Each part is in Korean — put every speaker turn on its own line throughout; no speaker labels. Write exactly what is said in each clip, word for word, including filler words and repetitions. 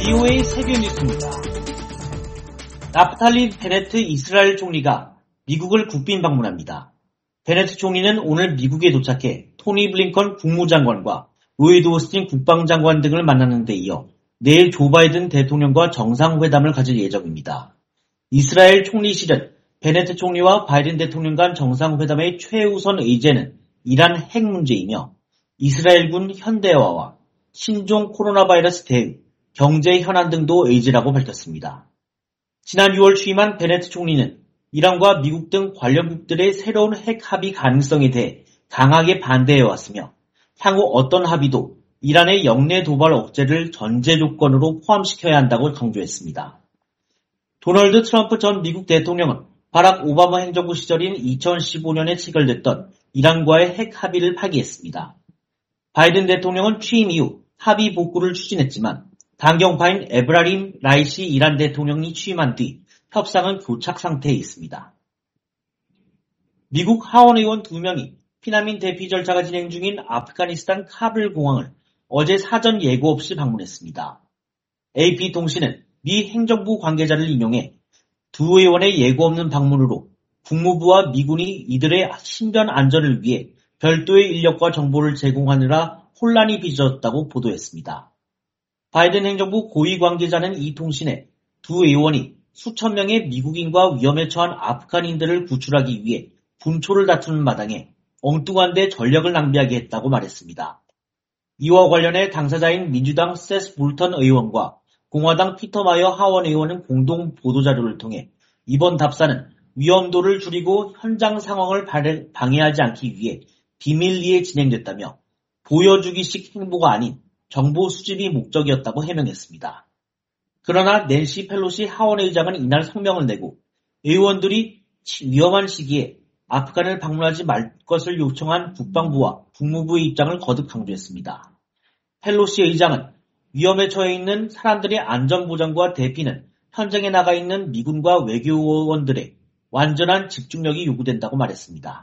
비오에이 세계 뉴스입니다. 나프탈리 베네트 이스라엘 총리가 미국을 국빈 방문합니다. 베네트 총리는 오늘 미국에 도착해 토니 블링컨 국무장관과 로이드 오스틴 국방장관 등을 만나는 데 이어 내일 조 바이든 대통령과 정상회담을 가질 예정입니다. 이스라엘 총리실은 베네트 총리와 바이든 대통령 간 정상회담의 최우선 의제는 이란 핵 문제이며 이스라엘군 현대화와 신종 코로나 바이러스 대응, 경제 현안 등도 의제라고 밝혔습니다. 지난 유월 취임한 베네트 총리는 이란과 미국 등 관련국들의 새로운 핵 합의 가능성에 대해 강하게 반대해왔으며 향후 어떤 합의도 이란의 영내 도발 억제를 전제 조건으로 포함시켜야 한다고 강조했습니다. 도널드 트럼프 전 미국 대통령은 바락 오바마 행정부 시절인 이천십오 년에 체결됐던 이란과의 핵 합의를 파기했습니다. 바이든 대통령은 취임 이후 합의 복구를 추진했지만 강경파인 에브라임 라이시 이란 대통령이 취임한 뒤 협상은 교착 상태에 있습니다. 미국 하원의원 두 명이 피난민 대피 절차가 진행 중인 아프가니스탄 카불 공항을 어제 사전 예고 없이 방문했습니다. 에이피통신은 미 행정부 관계자를 인용해 두 의원의 예고 없는 방문으로 국무부와 미군이 이들의 신변 안전을 위해 별도의 인력과 정보를 제공하느라 혼란이 빚어졌다고 보도했습니다. 바이든 행정부 고위 관계자는 이 통신에 두 의원이 수천 명의 미국인과 위험에 처한 아프간인들을 구출하기 위해 분초를 다투는 마당에 엉뚱한 데 전력을 낭비하게 했다고 말했습니다. 이와 관련해 당사자인 민주당 세스 몰턴 의원과 공화당 피터 마이어 하원 의원은 공동 보도자료를 통해 이번 답사는 위험도를 줄이고 현장 상황을 방해하지 않기 위해 비밀리에 진행됐다며 보여주기식 행보가 아닌 정보 수집이 목적이었다고 해명했습니다. 그러나 낸시 펠로시 하원의장은 이날 성명을 내고 의원들이 위험한 시기에 아프간을 방문하지 말 것을 요청한 국방부와 국무부의 입장을 거듭 강조했습니다. 펠로시 의장은 위험에 처해 있는 사람들의 안전보장과 대피는 현장에 나가 있는 미군과 외교원들의 완전한 집중력이 요구된다고 말했습니다.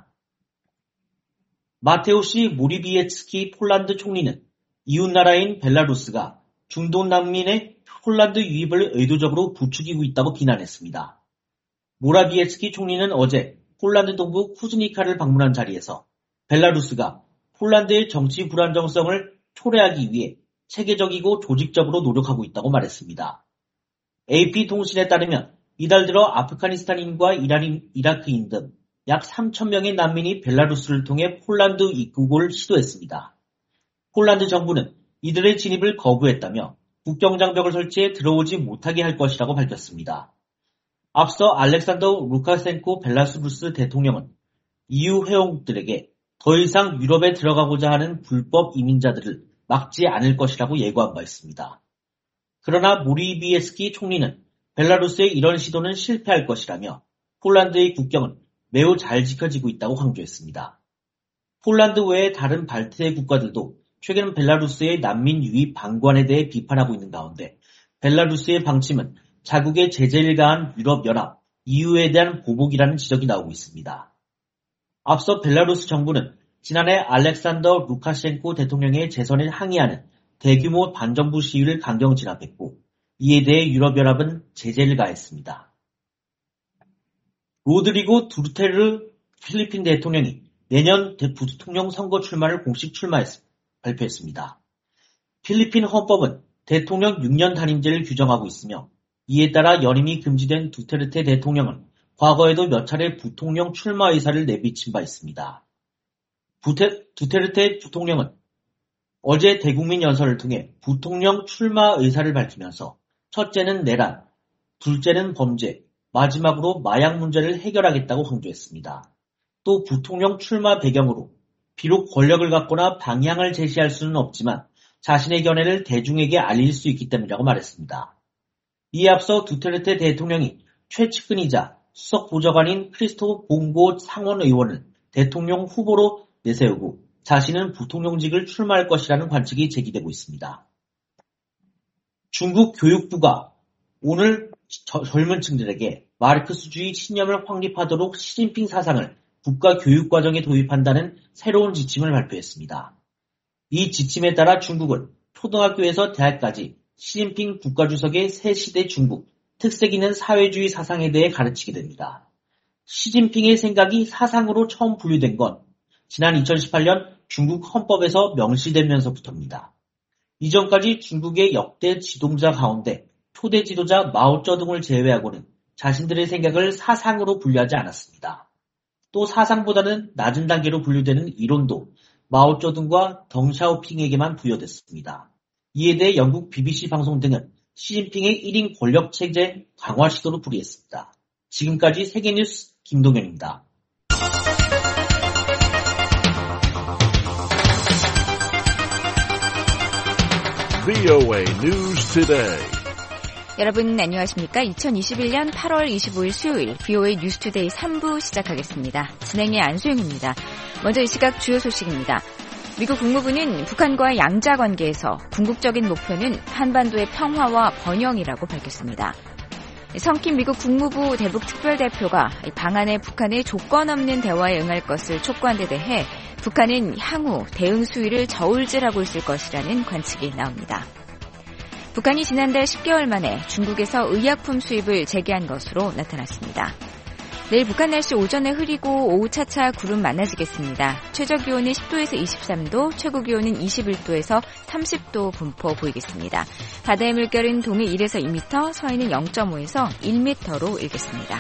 마테오시 모리비에츠키 폴란드 총리는 이웃나라인 벨라루스가 중동 난민의 폴란드 유입을 의도적으로 부추기고 있다고 비난했습니다. 모라비에츠키 총리는 어제 폴란드 동부 쿠즈니카를 방문한 자리에서 벨라루스가 폴란드의 정치 불안정성을 초래하기 위해 체계적이고 조직적으로 노력하고 있다고 말했습니다. 에이피통신에 따르면 이달 들어 아프가니스탄인과 이란인, 이라크인 등 약 삼천 명의 난민이 벨라루스를 통해 폴란드 입국을 시도했습니다. 폴란드 정부는 이들의 진입을 거부했다며 국경장벽을 설치해 들어오지 못하게 할 것이라고 밝혔습니다. 앞서 알렉산더 루카셴코 벨라루스 대통령은 이유 회원국들에게 더 이상 유럽에 들어가고자 하는 불법 이민자들을 막지 않을 것이라고 예고한 바 있습니다. 그러나 모리비에스키 총리는 벨라루스의 이런 시도는 실패할 것이라며 폴란드의 국경은 매우 잘 지켜지고 있다고 강조했습니다. 폴란드 외의 다른 발트해 국가들도 최근 벨라루스의 난민 유입 방관에 대해 비판하고 있는 가운데 벨라루스의 방침은 자국의 제재를 가한 유럽연합, 이유에 대한 보복이라는 지적이 나오고 있습니다. 앞서 벨라루스 정부는 지난해 알렉산더 루카셴코 대통령의 재선을 항의하는 대규모 반정부 시위를 강경 진압했고 이에 대해 유럽연합은 제재를 가했습니다. 로드리고 두르테르 필리핀 대통령이 내년 부통령 선거 출마를 공식 출마했, 발표했습니다. 필리핀 헌법은 대통령 육 년 단임제를 규정하고 있으며 이에 따라 연임이 금지된 두테르테 대통령은 과거에도 몇 차례 부통령 출마 의사를 내비친 바 있습니다. 부테, 두테르테 부통령은 어제 대국민 연설을 통해 부통령 출마 의사를 밝히면서 첫째는 내란, 둘째는 범죄, 마지막으로 마약 문제를 해결하겠다고 강조했습니다. 또 부통령 출마 배경으로 비록 권력을 갖거나 방향을 제시할 수는 없지만 자신의 견해를 대중에게 알릴 수 있기 때문이라고 말했습니다. 이에 앞서 두테르테 대통령이 최측근이자 수석 보좌관인 크리스토 봉고 상원 의원을 대통령 후보로 내세우고 자신은 부통령직을 출마할 것이라는 관측이 제기되고 있습니다. 중국 교육부가 오늘 저, 젊은 층들에게 마르크스주의 신념을 확립하도록 시진핑 사상을 국가 교육과정에 도입한다는 새로운 지침을 발표했습니다. 이 지침에 따라 중국은 초등학교에서 대학까지 시진핑 국가주석의 새 시대 중국, 특색 있는 사회주의 사상에 대해 가르치게 됩니다. 시진핑의 생각이 사상으로 처음 분류된 건 지난 이천십팔 년 중국 헌법에서 명시되면서부터입니다. 이전까지 중국의 역대 지도자 가운데 초대 지도자 마오쩌둥을 제외하고는 자신들의 생각을 사상으로 분류하지 않았습니다. 또 사상보다는 낮은 단계로 분류되는 이론도 마오쩌둥과 덩샤오핑에게만 부여됐습니다. 이에 대해 영국 비비씨 방송 등은 시진핑의 일 인 권력체제 강화 시도로 불이했습니다. 지금까지 세계뉴스 김동현입니다.
브이오에이 News Today.
여러분 안녕하십니까? 이천이십일 년 팔월 이십오일 수요일 브이오에이 뉴스 투데이 삼 부 시작하겠습니다. 진행의 안소영입니다. 먼저 이 시각 주요 소식입니다. 미국 국무부는 북한과 양자 관계에서 궁극적인 목표는 한반도의 평화와 번영이라고 밝혔습니다. 성킴 미국 국무부 대북 특별대표가 방안에 북한의 조건 없는 대화에 응할 것을 촉구한 데 대해 북한은 향후 대응 수위를 저울질하고 있을 것이라는 관측이 나옵니다. 북한이 지난달 십 개월 만에 중국에서 의약품 수입을 재개한 것으로 나타났습니다. 내일 북한 날씨 오전에 흐리고 오후 차차 구름 많아지겠습니다. 최저기온은 십 도에서 이십삼 도, 최고기온은 이십일 도에서 삼십 도 분포 보이겠습니다. 바다의 물결은 동해 일에서 이 미터, 서해는 영 점 오에서 일 미터로 일겠습니다.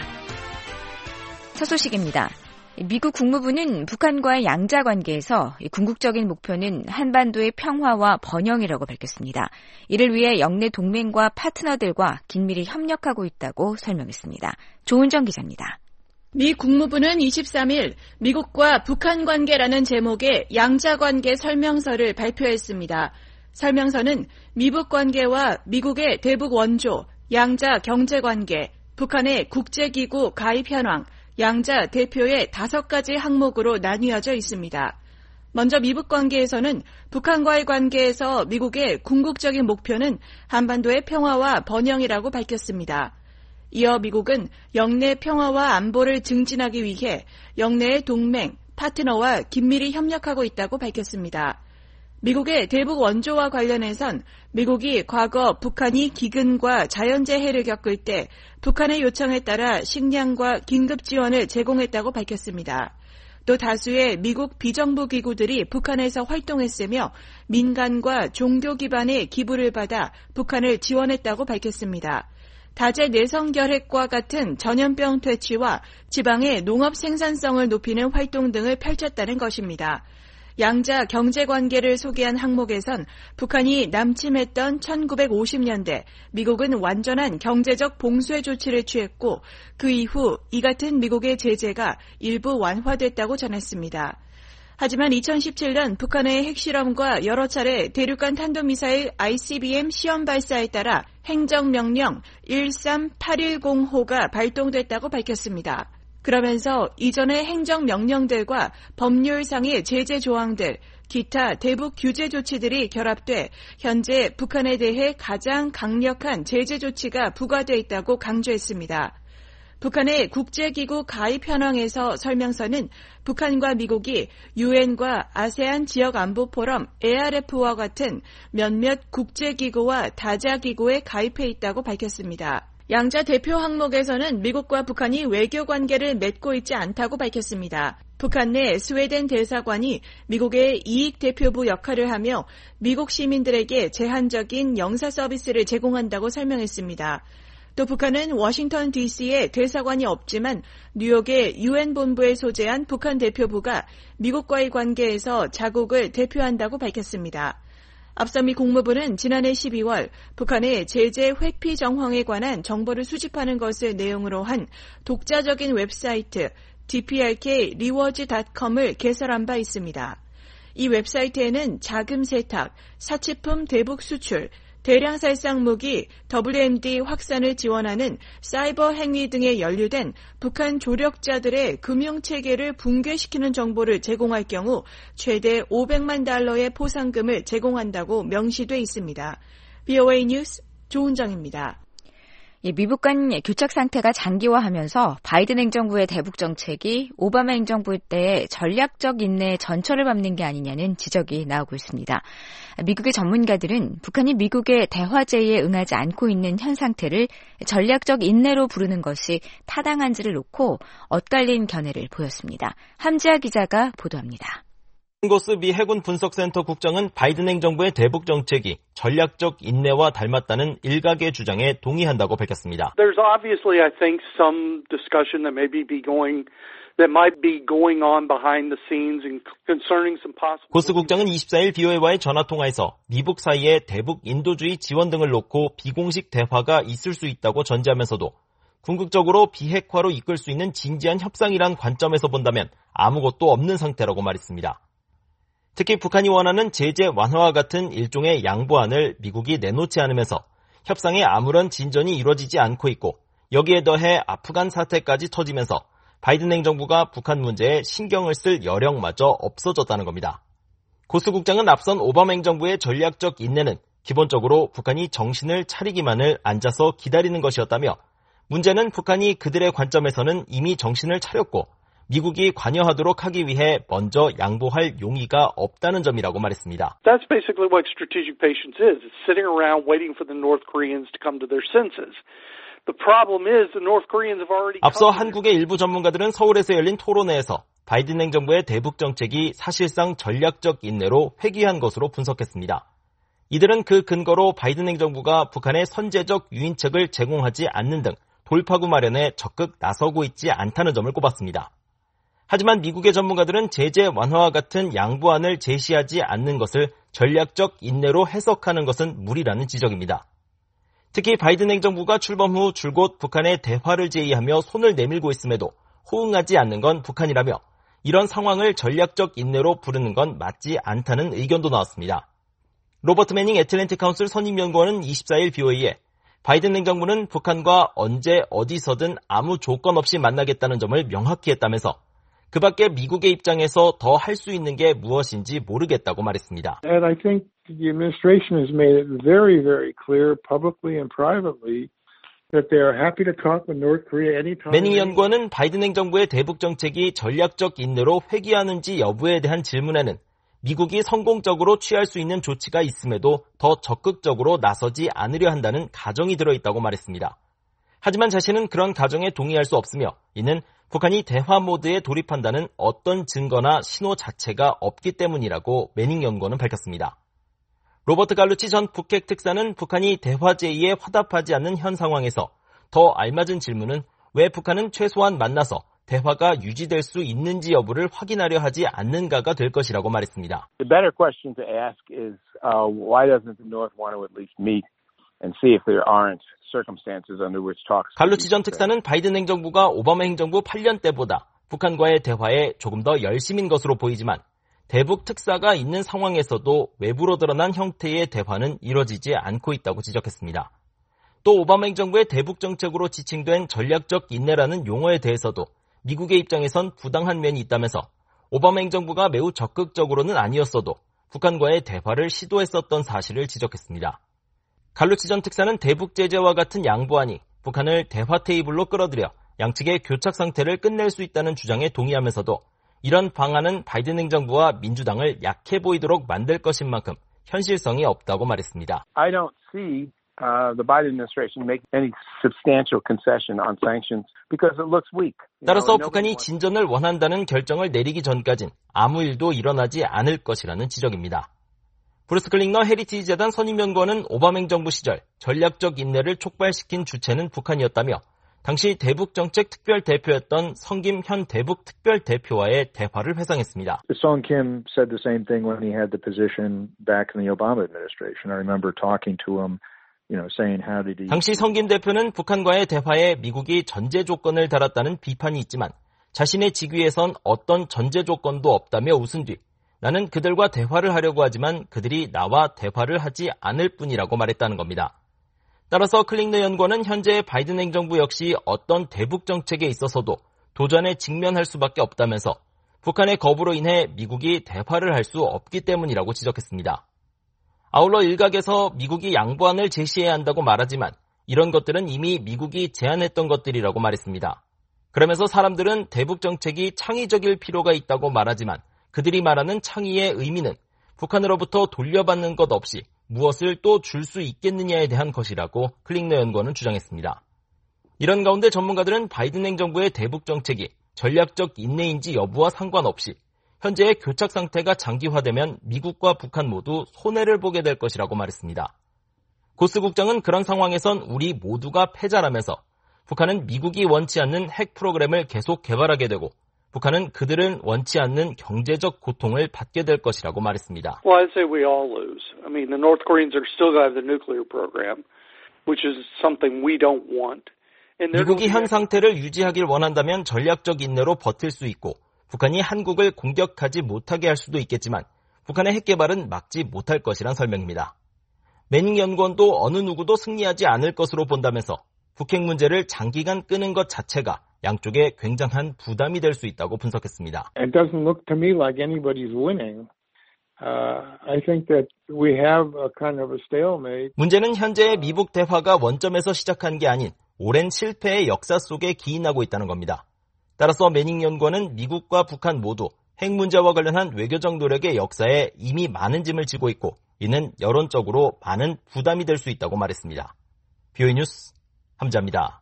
첫 소식입니다. 미국 국무부는 북한과의 양자 관계에서 궁극적인 목표는 한반도의 평화와 번영이라고 밝혔습니다. 이를 위해 영내 동맹과 파트너들과 긴밀히 협력하고 있다고 설명했습니다. 조은정 기자입니다.
미 국무부는 이십삼 일 미국과 북한 관계라는 제목의 양자 관계 설명서를 발표했습니다. 설명서는 미북 관계와 미국의 대북 원조, 양자 경제 관계, 북한의 국제기구 가입 현황, 양자 대표의 다섯 가지 항목으로 나뉘어져 있습니다. 먼저 미북 관계에서는 북한과의 관계에서 미국의 궁극적인 목표는 한반도의 평화와 번영이라고 밝혔습니다. 이어 미국은 영내 평화와 안보를 증진하기 위해 영내의 동맹, 파트너와 긴밀히 협력하고 있다고 밝혔습니다. 미국의 대북 원조와 관련해선 미국이 과거 북한이 기근과 자연재해를 겪을 때 북한의 요청에 따라 식량과 긴급 지원을 제공했다고 밝혔습니다. 또 다수의 미국 비정부 기구들이 북한에서 활동했으며 민간과 종교 기반의 기부를 받아 북한을 지원했다고 밝혔습니다. 다재 내성 결핵과 같은 전염병 퇴치와 지방의 농업 생산성을 높이는 활동 등을 펼쳤다는 것입니다. 양자 경제관계를 소개한 항목에선 북한이 남침했던 천구백오십 년대 미국은 완전한 경제적 봉쇄 조치를 취했고 그 이후 이 같은 미국의 제재가 일부 완화됐다고 전했습니다. 하지만 이천십칠 년 북한의 핵실험과 여러 차례 대륙간 탄도미사일 아이씨비엠 시험 발사에 따라 행정명령 일삼팔일공호가 발동됐다고 밝혔습니다. 그러면서 이전의 행정명령들과 법률상의 제재 조항들, 기타 대북 규제 조치들이 결합돼 현재 북한에 대해 가장 강력한 제재 조치가 부과돼 있다고 강조했습니다. 북한의 국제기구 가입 현황에서 설명서는 북한과 미국이 유엔과 아세안 지역안보포럼 에이알에프와 같은 몇몇 국제기구와 다자기구에 가입해 있다고 밝혔습니다. 양자 대표 항목에서는 미국과 북한이 외교 관계를 맺고 있지 않다고 밝혔습니다. 북한 내 스웨덴 대사관이 미국의 이익 대표부 역할을 하며 미국 시민들에게 제한적인 영사 서비스를 제공한다고 설명했습니다. 또 북한은 워싱턴 디씨에 대사관이 없지만 뉴욕의 유엔 본부에 소재한 북한 대표부가 미국과의 관계에서 자국을 대표한다고 밝혔습니다. 앞서 미 국무부는 지난해 십이월 북한의 제재 회피 정황에 관한 정보를 수집하는 것을 내용으로 한 독자적인 웹사이트 디피알케이 리워즈 닷컴을 개설한 바 있습니다. 이 웹사이트에는 자금 세탁, 사치품 대북 수출, 대량 살상 무기, 더블유엠디 확산을 지원하는 사이버 행위 등에 연루된 북한 조력자들의 금융체계를 붕괴시키는 정보를 제공할 경우 최대 오백만 달러의 포상금을 제공한다고 명시돼 있습니다. 브이오에이 뉴스 조은정입니다.
미북 간 교착 상태가 장기화하면서 바이든 행정부의 대북 정책이 오바마 행정부 때의 전략적 인내의 전철을 밟는 게 아니냐는 지적이 나오고 있습니다. 미국의 전문가들은 북한이 미국의 대화 제의에 응하지 않고 있는 현 상태를 전략적 인내로 부르는 것이 타당한지를 놓고 엇갈린 견해를 보였습니다. 함지아 기자가 보도합니다.
고스 미 해군 분석센터 국장은 바이든 행정부의 대북 정책이 전략적 인내와 닮았다는 일각의 주장에 동의한다고 밝혔습니다.
There's obviously, I think, some discussion that maybe be going that might be going on behind the scenes and concerning some possible.
고스 국장은 이십사일 비오에이와의 전화 통화에서 미북 사이에 대북 인도주의 지원 등을 놓고 비공식 대화가 있을 수 있다고 전제하면서도 궁극적으로 비핵화로 이끌 수 있는 진지한 협상이란 관점에서 본다면 아무것도 없는 상태라고 말했습니다. 특히 북한이 원하는 제재 완화와 같은 일종의 양보안을 미국이 내놓지 않으면서 협상에 아무런 진전이 이루어지지 않고 있고 여기에 더해 아프간 사태까지 터지면서 바이든 행정부가 북한 문제에 신경을 쓸 여력마저 없어졌다는 겁니다. 고스 국장은 앞선 오바마 행정부의 전략적 인내는 기본적으로 북한이 정신을 차리기만을 앉아서 기다리는 것이었다며 문제는 북한이 그들의 관점에서는 이미 정신을 차렸고 미국이 관여하도록 하기 위해 먼저 양보할 용의가 없다는 점이라고 말했습니다.
That's basically what strategic patience is. It's sitting around waiting for the North Koreans to come to their senses. The problem is the North Koreans have already
앞서 한국의 일부 전문가들은 서울에서 열린 토론회에서 바이든 행정부의 대북 정책이 사실상 전략적 인내로 회귀한 것으로 분석했습니다. 이들은 그 근거로 바이든 행정부가 북한에 선제적 유인책을 제공하지 않는 등 돌파구 마련에 적극 나서고 있지 않다는 점을 꼽았습니다. 하지만 미국의 전문가들은 제재 완화와 같은 양보안을 제시하지 않는 것을 전략적 인내로 해석하는 것은 무리라는 지적입니다. 특히 바이든 행정부가 출범 후 줄곧 북한의 대화를 제의하며 손을 내밀고 있음에도 호응하지 않는 건 북한이라며 이런 상황을 전략적 인내로 부르는 건 맞지 않다는 의견도 나왔습니다. 로버트 매닝 애틀랜틱 카운슬 선임연구원은 이십사일 비오에이에 바이든 행정부는 북한과 언제 어디서든 아무 조건 없이 만나겠다는 점을 명확히 했다면서 그 밖에 미국의 입장에서 더 할 수 있는 게 무엇인지 모르겠다고 말했습니다.
And I think the administration has made it very, very clear publicly and privately that they are happy to talk with North Korea anytime.
매닝 연구원은 바이든 행정부의 대북 정책이 전략적 인내로 회귀하는지 여부에 대한 질문에는 미국이 성공적으로 취할 수 있는 조치가 있음에도 더 적극적으로 나서지 않으려 한다는 가정이 들어있다고 말했습니다. 하지만 자신은 그런 가정에 동의할 수 없으며 이는 북한이 대화 모드에 돌입한다는 어떤 증거나 신호 자체가 없기 때문이라고 매닝 연구원은 밝혔습니다. 로버트 갈루치 전 북핵 특사는 북한이 대화 제의에 화답하지 않는 현 상황에서 더 알맞은 질문은 왜 북한은 최소한 만나서 대화가 유지될 수 있는지 여부를 확인하려 하지 않는가가 될 것이라고 말했습니다.
The better question to ask is uh, why doesn't the North want to at least meet and see if there aren't circumstances under which talks.
갈루치 전 특사는 바이든 행정부가 오바마 행정부 팔 년 때보다 북한과의 대화에 조금 더 열심인 것으로 보이지만 대북 특사가 있는 상황에서도 외부로 드러난 형태의 대화는 이뤄지지 않고 있다고 지적했습니다. 또 오바마 행정부의 대북 정책으로 지칭된 전략적 인내라는 용어에 대해서도 미국의 입장에선 부당한 면이 있다면서 오바마 행정부가 매우 적극적으로는 아니었어도 북한과의 대화를 시도했었던 사실을 지적했습니다. 갈루치 전 특사는 대북 제재와 같은 양보안이 북한을 대화 테이블로 끌어들여 양측의 교착 상태를 끝낼 수 있다는 주장에 동의하면서도 이런 방안은 바이든 행정부와 민주당을 약해 보이도록 만들 것인 만큼 현실성이 없다고 말했습니다.
I don't see uh, the Biden administration make any substantial concession on sanctions because it looks weak.
따라서 북한이 진전을 원한다는 결정을 내리기 전까진 아무 일도 일어나지 않을 것이라는 지적입니다. 브루스 클링너 헤리티지 재단 선임연구원은 오바마 행정부 시절 전략적 인내를 촉발시킨 주체는 북한이었다며 당시 대북정책 특별대표였던 성김 현 대북특별대표와의 대화를 회상했습니다.
Song Kim said the same thing when he had the position back in the Obama administration. I remember talking to him, you know, saying how did he...
당시 성김 대표는 북한과의 대화에 미국이 전제 조건을 달았다는 비판이 있지만 자신의 직위에선 어떤 전제 조건도 없다며 웃은 뒤 나는 그들과 대화를 하려고 하지만 그들이 나와 대화를 하지 않을 뿐이라고 말했다는 겁니다. 따라서 클링너 연구원은 현재 바이든 행정부 역시 어떤 대북 정책에 있어서도 도전에 직면할 수밖에 없다면서 북한의 거부로 인해 미국이 대화를 할 수 없기 때문이라고 지적했습니다. 아울러 일각에서 미국이 양보안을 제시해야 한다고 말하지만 이런 것들은 이미 미국이 제안했던 것들이라고 말했습니다. 그러면서 사람들은 대북 정책이 창의적일 필요가 있다고 말하지만 그들이 말하는 창의의 의미는 북한으로부터 돌려받는 것 없이 무엇을 또 줄 수 있겠느냐에 대한 것이라고 클링너 연구원은 주장했습니다. 이런 가운데 전문가들은 바이든 행정부의 대북 정책이 전략적 인내인지 여부와 상관없이 현재의 교착 상태가 장기화되면 미국과 북한 모두 손해를 보게 될 것이라고 말했습니다. 고스 국장은 그런 상황에선 우리 모두가 패자라면서 북한은 미국이 원치 않는 핵 프로그램을 계속 개발하게 되고 북한은 그들은 원치 않는 경제적 고통을 받게 될 것이라고 말했습니다.
Well, I'd say we all lose. I mean, the North Koreans are still going to have the nuclear program, which is something we don't want.
미국이 현 상태를 유지하길 원한다면 전략적 인내로 버틸 수 있고 북한이 한국을 공격하지 못하게 할 수도 있겠지만 북한의 핵 개발은 막지 못할 것이란 설명입니다. 매닝 연구원도 어느 누구도 승리하지 않을 것으로 본다면서 북핵 문제를 장기간 끄는 것 자체가 양쪽에 굉장한 부담이 될 수 있다고 분석했습니다.
It doesn't look to me like anybody's winning. Uh, I think that we have a kind of a stalemate.
문제는 현재의 미북 대화가 원점에서 시작한 게 아닌 오랜 실패의 역사 속에 기인하고 있다는 겁니다. 따라서 매닝 연구원은 미국과 북한 모두 핵 문제와 관련한 외교적 노력의 역사에 이미 많은 짐을 지고 있고 이는 여론적으로 많은 부담이 될 수 있다고 말했습니다. 비오이 뉴스 함자입니다.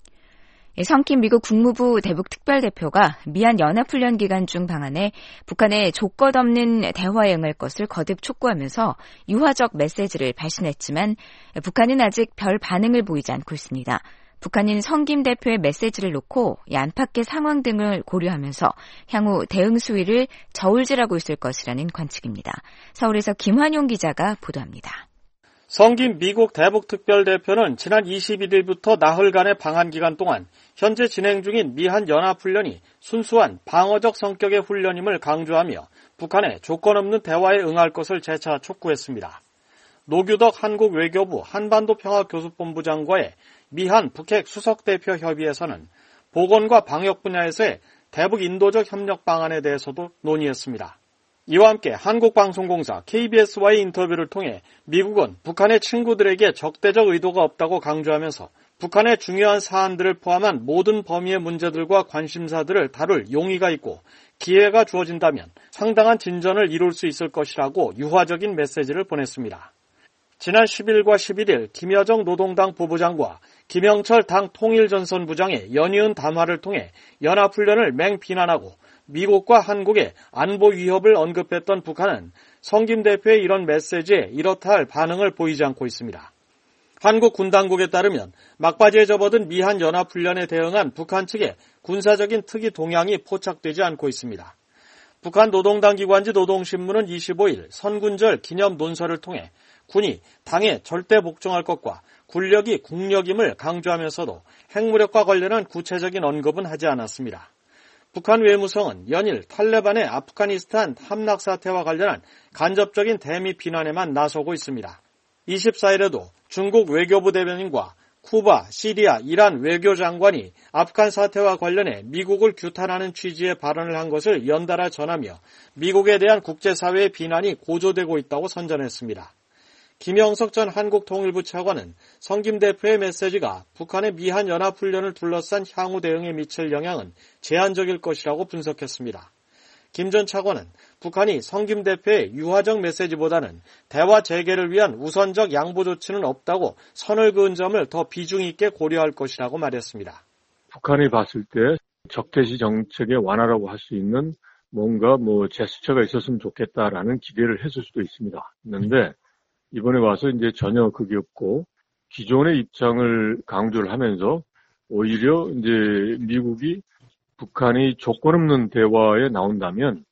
성킴 미국 국무부 대북특별대표가 미한 연합훈련 기간 중 방안에 북한에 조건 없는 대화에 응할 것을 거듭 촉구하면서 유화적 메시지를 발신했지만 북한은 아직 별 반응을 보이지 않고 있습니다. 북한인 성김 대표의 메시지를 놓고 이 안팎의 상황 등을 고려하면서 향후 대응 수위를 저울질하고 있을 것이라는 관측입니다. 서울에서 김환용 기자가 보도합니다.
성김 미국 대북특별대표는 지난 이십일일부터 나흘간의 방한 기간 동안 현재 진행 중인 미한 연합훈련이 순수한 방어적 성격의 훈련임을 강조하며 북한에 조건 없는 대화에 응할 것을 재차 촉구했습니다. 노규덕 한국 외교부 한반도평화교섭본부장과의 미한 북핵 수석대표 협의에서는 보건과 방역 분야에서의 대북 인도적 협력 방안에 대해서도 논의했습니다. 이와 함께 한국방송공사 케이비에스와의 인터뷰를 통해 미국은 북한의 친구들에게 적대적 의도가 없다고 강조하면서 북한의 중요한 사안들을 포함한 모든 범위의 문제들과 관심사들을 다룰 용의가 있고 기회가 주어진다면 상당한 진전을 이룰 수 있을 것이라고 유화적인 메시지를 보냈습니다. 지난 십일과 십일일 김여정 노동당 부부장과 김영철 당 통일전선부장의 연이은 담화를 통해 연합훈련을 맹비난하고 미국과 한국의 안보 위협을 언급했던 북한은 성김 대표의 이런 메시지에 이렇다 할 반응을 보이지 않고 있습니다. 한국 군 당국에 따르면 막바지에 접어든 미한 연합훈련에 대응한 북한 측의 군사적인 특이 동향이 포착되지 않고 있습니다. 북한 노동당 기관지 노동신문은 이십오일 선군절 기념 논설을 통해 군이 당에 절대 복종할 것과 군력이 국력임을 강조하면서도 핵무력과 관련한 구체적인 언급은 하지 않았습니다. 북한 외무성은 연일 탈레반의 아프가니스탄 함락 사태와 관련한 간접적인 대미 비난에만 나서고 있습니다. 이십사일에도 중국 외교부 대변인과 쿠바, 시리아, 이란 외교장관이 아프간 사태와 관련해 미국을 규탄하는 취지의 발언을 한 것을 연달아 전하며 미국에 대한 국제사회의 비난이 고조되고 있다고 선전했습니다. 김영석 전 한국통일부 차관은 성김 대표의 메시지가 북한의 미한 연합훈련을 둘러싼 향후 대응에 미칠 영향은 제한적일 것이라고 분석했습니다. 김 전 차관은 북한이 성김 대표의 유화적 메시지보다는 대화 재개를 위한 우선적 양보 조치는 없다고 선을 그은 점을 더 비중 있게 고려할 것이라고 말했습니다.
북한이 봤을 때 적대시 정책의 완화라고 할 수 있는 뭔가 뭐 제스처가 있었으면 좋겠다라는 기대를 했을 수도 있습니다. 그런데 이번에 와서 이제 전혀 그게 없고 기존의 입장을 강조를 하면서 오히려 이제 미국이 북한이 조건 없는 대화에 나온다면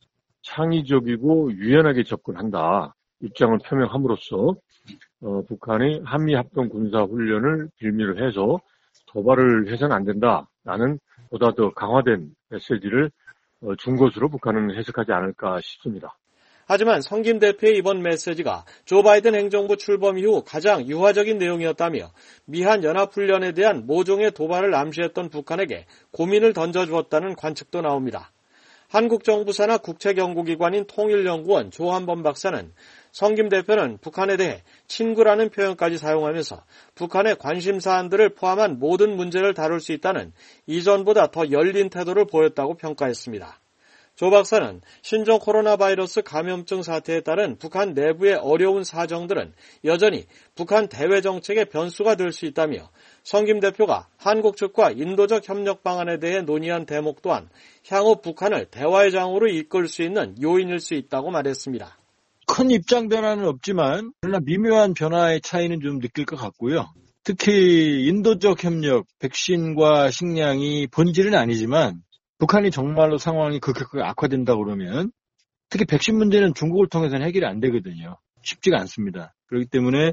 창의적이고 유연하게 접근한다 입장을 표명함으로써 어, 북한이 한미합동 군사훈련을 빌미로 해서 도발을 해서는 안 된다라는 보다 더 강화된 메시지를 어, 준 것으로 북한은 해석하지 않을까 싶습니다.
하지만 성김 대표의 이번 메시지가 조 바이든 행정부 출범 이후 가장 유화적인 내용이었다며 미한 연합훈련에 대한 모종의 도발을 암시했던 북한에게 고민을 던져주었다는 관측도 나옵니다. 한국 정부 산하 국책연구기관인 통일연구원 조한범 박사는 성 김 대표는 북한에 대해 친구라는 표현까지 사용하면서 북한의 관심 사안들을 포함한 모든 문제를 다룰 수 있다는 이전보다 더 열린 태도를 보였다고 평가했습니다. 조 박사는 신종 코로나 바이러스 감염증 사태에 따른 북한 내부의 어려운 사정들은 여전히 북한 대외 정책의 변수가 될 수 있다며 성 김 대표가 한국 측과 인도적 협력 방안에 대해 논의한 대목 또한 향후 북한을 대화의 장으로 이끌 수 있는 요인일 수 있다고 말했습니다.
큰 입장 변화는 없지만 그러나 미묘한 변화의 차이는 좀 느낄 것 같고요. 특히 인도적 협력, 백신과 식량이 본질은 아니지만 북한이 정말로 상황이 급격하게 악화된다고 그러면 특히 백신 문제는 중국을 통해서는 해결이 안 되거든요. 쉽지가 않습니다. 그렇기 때문에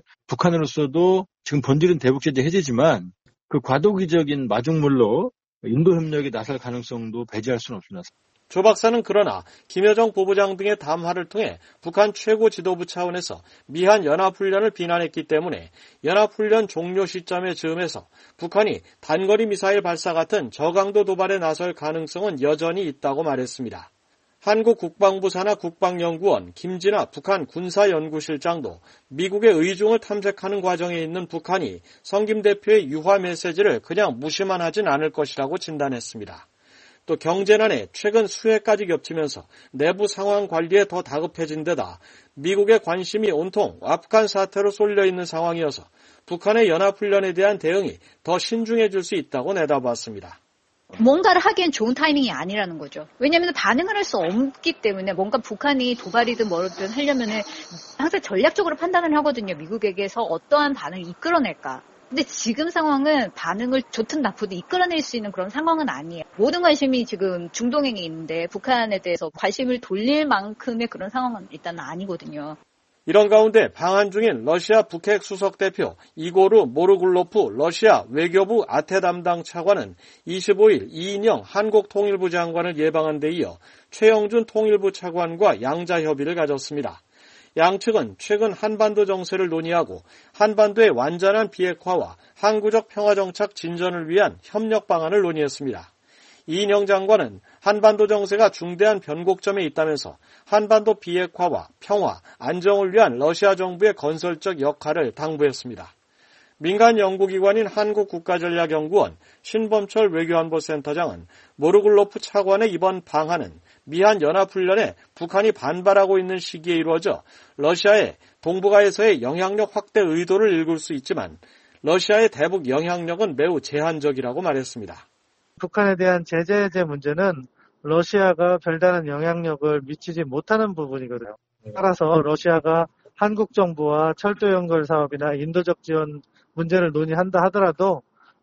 북한으로서도 지금 본질은 대북제재 해제지만 그 과도기적인 마중물로 인도 협력에 나설 가능성도 배제할 수는 없습니다.
조 박사는 그러나 김여정 부부장 등의 담화를 통해 북한 최고 지도부 차원에서 미한 연합훈련을 비난했기 때문에 연합훈련 종료 시점에 즈음해서 북한이 단거리 미사일 발사 같은 저강도 도발에 나설 가능성은 여전히 있다고 말했습니다. 한국 국방부 산하 국방연구원 김진아 북한 군사연구실장도 미국의 의중을 탐색하는 과정에 있는 북한이 성 김 대표의 유화 메시지를 그냥 무시만 하진 않을 것이라고 진단했습니다. 또 경제난에 최근 수해까지 겹치면서 내부 상황 관리에 더 다급해진 데다 미국의 관심이 온통 아프간 사태로 쏠려 있는 상황이어서 북한의 연합훈련에 대한 대응이 더 신중해질 수 있다고 내다봤습니다.
뭔가를 하기엔 좋은 타이밍이 아니라는 거죠. 왜냐하면 반응을 할 수 없기 때문에 뭔가 북한이 도발이든 뭐든 하려면은 항상 전략적으로 판단을 하거든요. 미국에게서 어떠한 반응을 이끌어낼까. 근데 지금 상황은 반응을 좋든 나쁘든 이끌어낼 수 있는 그런 상황은 아니에요. 모든 관심이 지금 중동에 있는데 북한에 대해서 관심을 돌릴 만큼의 그런 상황은 일단 아니거든요.
이런 가운데 방한 중인 러시아 북핵 수석 대표 이고르 모르굴로프 러시아 외교부 아태 담당 차관은 이십오일 이인영 한국통일부 장관을 예방한 데 이어 최영준 통일부 차관과 양자 협의를 가졌습니다. 양측은 최근 한반도 정세를 논의하고 한반도의 완전한 비핵화와 항구적 평화정착 진전을 위한 협력 방안을 논의했습니다. 이인영 장관은 한반도 정세가 중대한 변곡점에 있다면서 한반도 비핵화와 평화, 안정을 위한 러시아 정부의 건설적 역할을 당부했습니다. 민간 연구기관인 한국국가전략연구원 신범철 외교안보센터장은 모르굴로프 차관의 이번 방한은 미한 연합훈련에 북한이 반발하고 있는 시기에 이루어져 러시아의 동북아에서의 영향력 확대 의도를 읽을 수 있지만 러시아의 대북 영향력은 매우 제한적이라고 말했습니다.
북한에 대한 제재 해제 문제는 러시아가 별다른 영향력을 미치지 못하는 부분이거든요. 따라서 러시아가 한국 정부와 철도 연결 사업이나 인도적 지원 문제를 논의한다 하더라도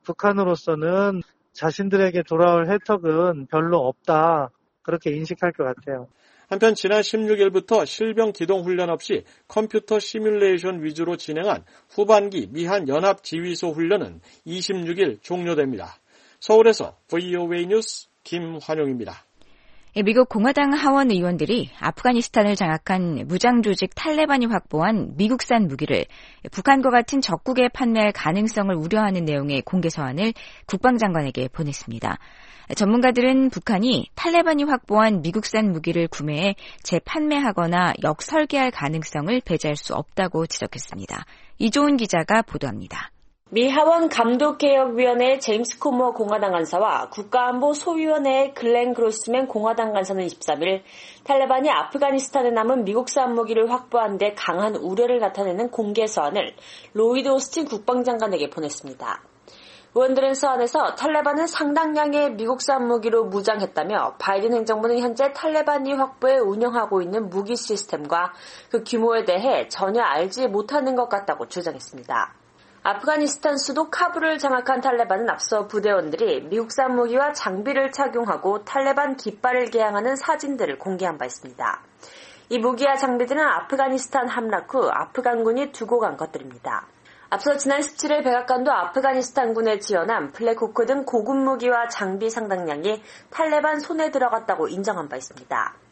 북한으로서는 자신들에게 돌아올 혜택은 별로 없다. 그렇게 인식할 것 같아요.
한편 지난 십육일부터 실병 기동 훈련 없이 컴퓨터 시뮬레이션 위주로 진행한 후반기 미한 연합 지휘소 훈련은 이십육일 종료됩니다. 서울에서 브이오에이 뉴스 김환용입니다.
미국 공화당 하원 의원들이 아프가니스탄을 장악한 무장조직 탈레반이 확보한 미국산 무기를 북한과 같은 적국에 판매할 가능성을 우려하는 내용의 공개 서한을 국방장관에게 보냈습니다. 전문가들은 북한이 탈레반이 확보한 미국산 무기를 구매해 재판매하거나 역설계할 가능성을 배제할 수 없다고 지적했습니다. 이조은 기자가 보도합니다.
미 하원 감독개혁위원회의 제임스 코머 공화당 간사와 국가안보 소위원회의 글렌 그로스맨 공화당 간사는 이십삼일 탈레반이 아프가니스탄에 남은 미국산 무기를 확보한 데 강한 우려를 나타내는 공개 서한을 로이드 오스틴 국방장관에게 보냈습니다. 의원들은 서한에서 탈레반은 상당량의 미국산 무기로 무장했다며 바이든 행정부는 현재 탈레반이 확보해 운영하고 있는 무기 시스템과 그 규모에 대해 전혀 알지 못하는 것 같다고 주장했습니다. 아프가니스탄 수도 카불을 장악한 탈레반은 앞서 부대원들이 미국산 무기와 장비를 착용하고 탈레반 깃발을 개양하는 사진들을 공개한 바 있습니다. 이 무기와 장비들은 아프가니스탄 함락 후 아프간군이 두고 간 것들입니다. 앞서 지난 십칠일 백악관도 아프가니스탄군에 지원한 블랙호크 등 고급 무기와 장비 상당량이 탈레반 손에 들어갔다고 인정한 바 있습니다.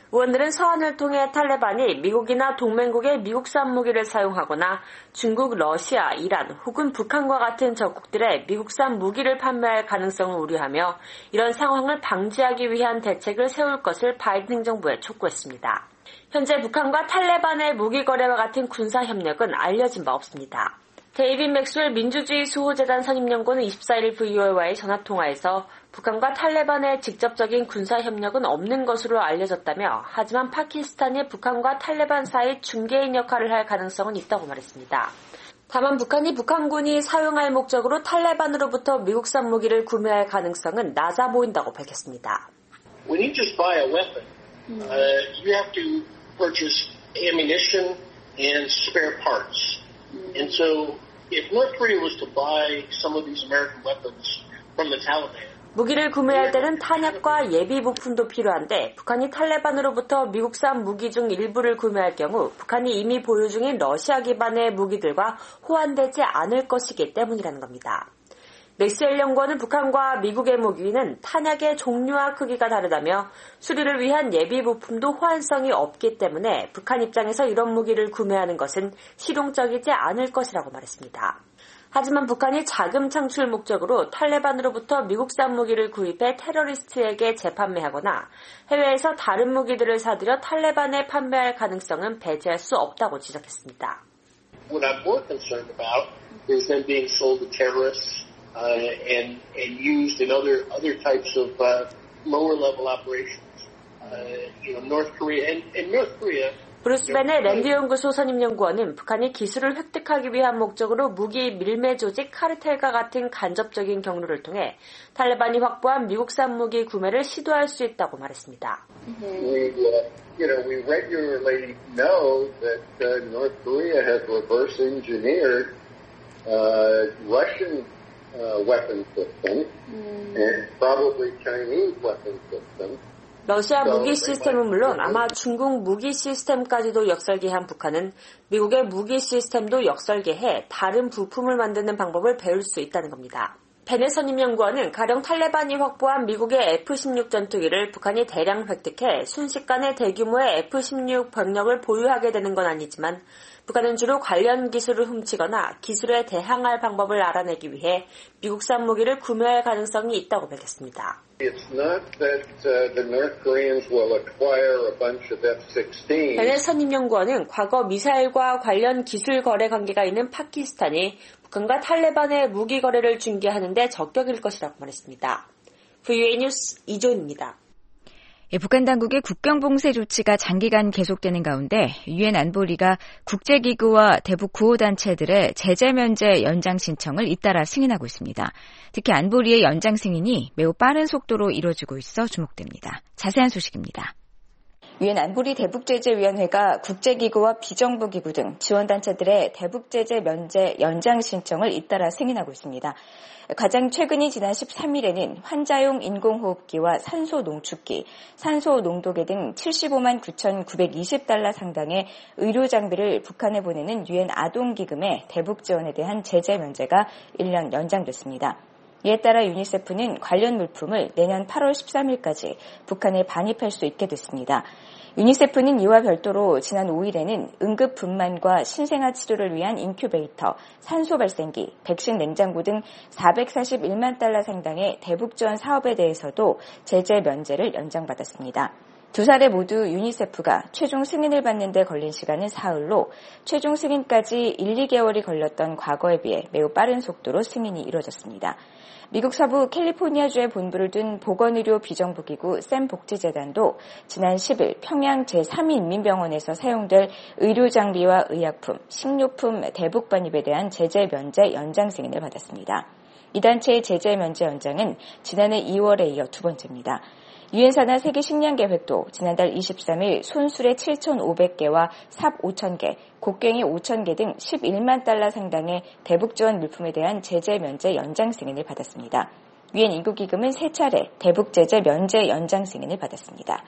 의원들은 서한을 통해 탈레반이 미국이나 동맹국의 미국산 무기를 사용하거나 중국, 러시아, 이란 혹은 북한과 같은 적국들의 미국산 무기를 판매할 가능성을 우려하며 이런 상황을 방지하기 위한 대책을 세울 것을 바이든 행정부에 촉구했습니다. 현재 북한과 탈레반의 무기 거래와 같은 군사 협력은 알려진 바 없습니다. 데이빗 맥스웰 민주주의 수호재단 선임연구원은 이십사일 브이오에이와의 전화통화에서 북한과 탈레반의 직접적인 군사협력은 없는 것으로 알려졌다며 하지만 파키스탄이 북한과 탈레반 사이 중개인 역할을 할 가능성은 있다고 말했습니다. 다만 북한이 북한군이 사용할 목적으로 탈레반으로부터 미국산 무기를 구매할 가능성은 낮아 보인다고 밝혔습니다.
When you just buy a weapon, uh, you have to purchase ammunition and spare parts. And so if North Korea was to buy some of these American weapons from the Taliban,
무기를 구매할 때는 탄약과 예비 부품도 필요한데 북한이 탈레반으로부터 미국산 무기 중 일부를 구매할 경우 북한이 이미 보유 중인 러시아 기반의 무기들과 호환되지 않을 것이기 때문이라는 겁니다. 맥스웰 연구원은 북한과 미국의 무기는 탄약의 종류와 크기가 다르다며 수리를 위한 예비 부품도 호환성이 없기 때문에 북한 입장에서 이런 무기를 구매하는 것은 실용적이지 않을 것이라고 말했습니다. 하지만 북한이 자금 창출 목적으로 탈레반으로부터 미국산 무기를 구입해 테러리스트에게 재판매하거나 해외에서 다른 무기들을 사들여 탈레반에 판매할 가능성은 배제할 수 없다고 지적했습니다.
What I'm more concerned about is them being sold to terrorists uh, and and used in other other types of uh, lower level operations. Uh, you know, North Korea and, and North Korea.
브루스 벤의 랜드 연구소 선임연구원은 북한이 기술을 획득하기 위한 목적으로 무기 밀매 조직 카르텔과 같은 간접적인 경로를 통해 탈레반이 확보한 미국산 무기 구매를 시도할 수 있다고 말했습니다.
We, uh, you know, we regularly know that uh, North Korea has reverse engineered uh, Russian uh, weapon systems and probably Chinese weapon systems.
러시아 무기 시스템은 물론 아마 중국 무기 시스템까지도 역설계한 북한은 미국의 무기 시스템도 역설계해 다른 부품을 만드는 방법을 배울 수 있다는 겁니다. 벤의 선임연구원은 가령 탈레반이 확보한 미국의 에프 십육 전투기를 북한이 대량 획득해 순식간에 대규모의 에프 십육 병력을 보유하게 되는 건 아니지만 북한은 주로 관련 기술을 훔치거나 기술에 대항할 방법을 알아내기 위해 미국산 무기를 구매할 가능성이 있다고 밝혔습니다.
It's not that uh, the North Koreans will acquire a bunch of 에프 십육.
벤의 선임연구원은 과거 미사일과 관련 기술 거래 관계가 있는 파키스탄이 북한과 탈레반의 무기 거래를 중개하는 데 적격일 것이라고 말했습니다. 브이오에이 뉴스 이조은입니다.
예, 북한 당국의 국경 봉쇄 조치가 장기간 계속되는 가운데 유엔 안보리가 국제기구와 대북 구호단체들의 제재 면제 연장 신청을 잇따라 승인하고 있습니다. 특히 안보리의 연장 승인이 매우 빠른 속도로 이루어지고 있어 주목됩니다. 자세한 소식입니다. 유엔 안보리 대북제재위원회가 국제기구와 비정부기구 등 지원단체들의 대북제재 면제 연장 신청을 잇따라 승인하고 있습니다. 가장 최근이 지난 십삼일에는 환자용 인공호흡기와 산소 농축기, 산소 농도계 등 칠십오만 구천구백이십 달러 상당의 의료 장비를 북한에 보내는 유엔 아동기금의 대북 지원에 대한 제재 면제가 일 년 연장됐습니다. 이에 따라 유니세프는 관련 물품을 내년 팔월 십삼일까지 북한에 반입할 수 있게 됐습니다. 유니세프는 이와 별도로 지난 오일에는 응급 분만과 신생아 치료를 위한 인큐베이터, 산소 발생기, 백신 냉장고 등 사백사십일만 달러 상당의 대북 지원 사업에 대해서도 제재 면제를 연장받았습니다. 두 사례 모두 유니세프가 최종 승인을 받는 데 걸린 시간은 사흘로 최종 승인까지 일, 이 개월이 걸렸던 과거에 비해 매우 빠른 속도로 승인이 이루어졌습니다. 미국 서부 캘리포니아주에 본부를 둔 보건의료 비정부기구 샘 복지재단도 지난 십일 평양 제삼 위 인민병원에서 사용될 의료장비와 의약품, 식료품 대북 반입에 대한 제재 면제 연장 승인을 받았습니다. 이 단체의 제재 면제 연장은 지난해 이월에 이어 두 번째입니다. 유엔산하 세계식량계획도 지난달 이십삼일 손수레 칠천오백 개와 삽 오천 개, 곡괭이 오천 개 등 십일만 달러 상당의 대북 지원 물품에 대한 제재 면제 연장 승인을 받았습니다. 유엔 인구기금은 세 차례 대북 제재 면제 연장 승인을 받았습니다.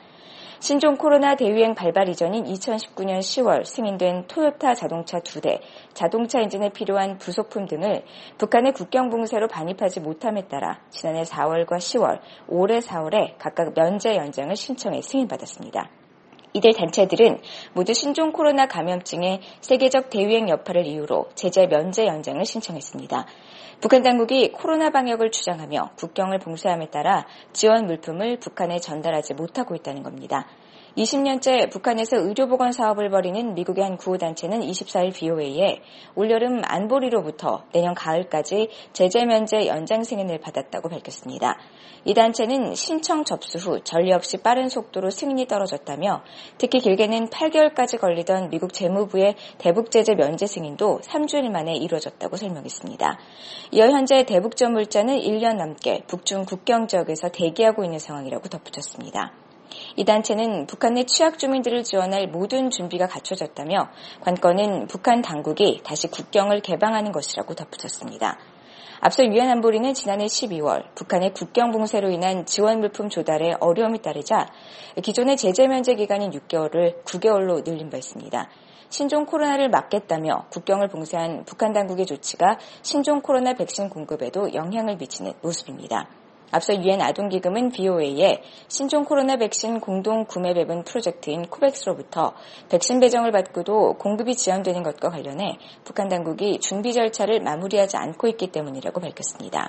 신종 코로나 대유행 발발 이전인 이천십구년 시월 승인된 토요타 자동차 두 대, 자동차 엔진에 필요한 부속품 등을 북한의 국경 봉쇄로 반입하지 못함에 따라 지난해 사월과 시월, 올해 사월에 각각 면제 연장을 신청해 승인받았습니다. 이들 단체들은 모두 신종 코로나 감염증의 세계적 대유행 여파를 이유로 제재 면제 연장을 신청했습니다. 북한 당국이 코로나 방역을 주장하며 국경을 봉쇄함에 따라 지원 물품을 북한에 전달하지 못하고 있다는 겁니다. 이십 년째 북한에서 의료보건 사업을 벌이는 미국의 한 구호단체는 이십사일 브이오에이에 올여름 안보리로부터 내년 가을까지 제재 면제 연장 승인을 받았다고 밝혔습니다. 이 단체는 신청 접수 후 전례 없이 빠른 속도로 승인이 떨어졌다며 특히 길게는 팔 개월까지 걸리던 미국 재무부의 대북 제재 면제 승인도 삼 주일 만에 이루어졌다고 설명했습니다. 이어 현재 대북 전물자는 일 년 넘게 북중 국경 지역에서 대기하고 있는 상황이라고 덧붙였습니다. 이 단체는 북한 내 취약 주민들을 지원할 모든 준비가 갖춰졌다며 관건은 북한 당국이 다시 국경을 개방하는 것이라고 덧붙였습니다. 앞서 유엔 안보리는 지난해 십이월 북한의 국경 봉쇄로 인한 지원 물품 조달에 어려움이 따르자 기존의 제재 면제 기간인 육 개월을 구 개월로 늘린 바 있습니다. 신종 코로나를 막겠다며 국경을 봉쇄한 북한 당국의 조치가 신종 코로나 백신 공급에도 영향을 미치는 모습입니다. 앞서 유엔 아동기금은 브이오에이에 신종 코로나 백신 공동 구매 배분 프로젝트인 코백스로부터 백신 배정을 받고도 공급이 지연되는 것과 관련해 북한 당국이 준비 절차를 마무리하지 않고 있기 때문이라고 밝혔습니다.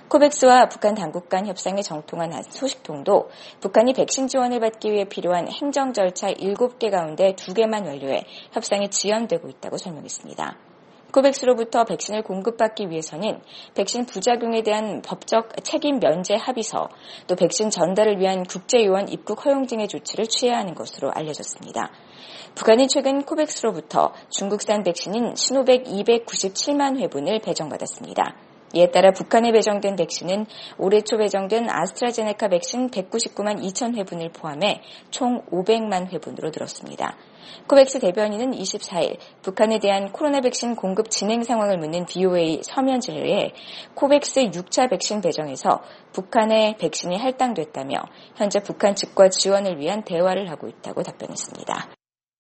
코백스와 북한 당국 간 협상에 정통한 한 소식통도 북한이 백신 지원을 받기 위해 필요한 행정 절차 일곱 개 가운데 두 개만 완료해 협상이 지연되고 있다고 설명했습니다. 코백스로부터 백신을 공급받기 위해서는 백신 부작용에 대한 법적 책임 면제 합의서, 또 백신 전달을 위한 국제요원 입국 허용 등의 조치를 취해야 하는 것으로 알려졌습니다. 북한이 최근 코백스로부터 중국산 백신인 시노백 이백구십칠만 회분을 배정받았습니다. 이에 따라 북한에 배정된 백신은 올해 초 배정된 아스트라제네카 백신 백구십구만 이천 회분을 포함해 총 오백만 회분으로 늘었습니다. 코백스 대변인은 이십사일 북한에 대한 코로나 백신 공급 진행 상황을 묻는 브이오에이 서면 질의에 코백스 육 차 백신 배정에서 북한의 백신이 할당됐다며 현재 북한 측과 지원을 위한 대화를 하고 있다고 답변했습니다.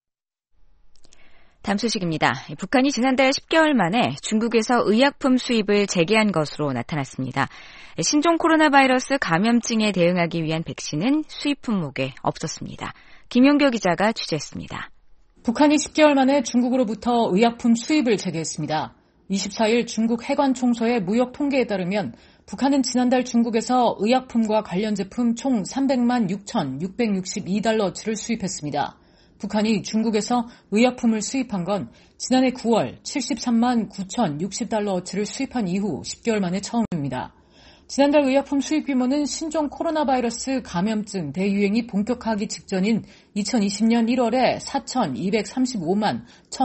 다음 소식입니다. 북한이 지난달 십 개월 만에 중국에서 의약품 수입을 재개한 것으로 나타났습니다. 신종 코로나 바이러스 감염증에 대응하기 위한 백신은 수입 품목에 없었습니다. 김용교 기자가 취재했습니다.
북한이 십 개월 만에 중국으로부터 의약품 수입을 재개했습니다. 이십사일 중국 해관총소의 무역 통계에 따르면 북한은 지난달 중국에서 의약품과 관련 제품 총 삼백만 육천육백육십이 달러어치를 수입했습니다. 북한이 중국에서 의약품을 수입한 건 지난해 구월 칠십삼만 구천육십 달러어치를 수입한 이후 십 개월 만에 처음입니다. 지난달 의약품 수입 규모는 신종 코로나 바이러스 감염증 대유행이 본격화하기 직전인 이천이십년 일월에 사천이백삼십오만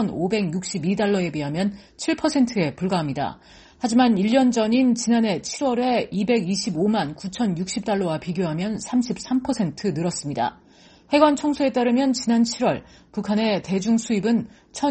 천오백육십이 달러에 비하면 칠 퍼센트에 불과합니다. 하지만 일 년 전인 지난해 칠월에 이백이십오만 구천육십 달러와 비교하면 삼십삼 퍼센트 늘었습니다. 해관 총소에 따르면 지난 칠월 북한의 대중 수입은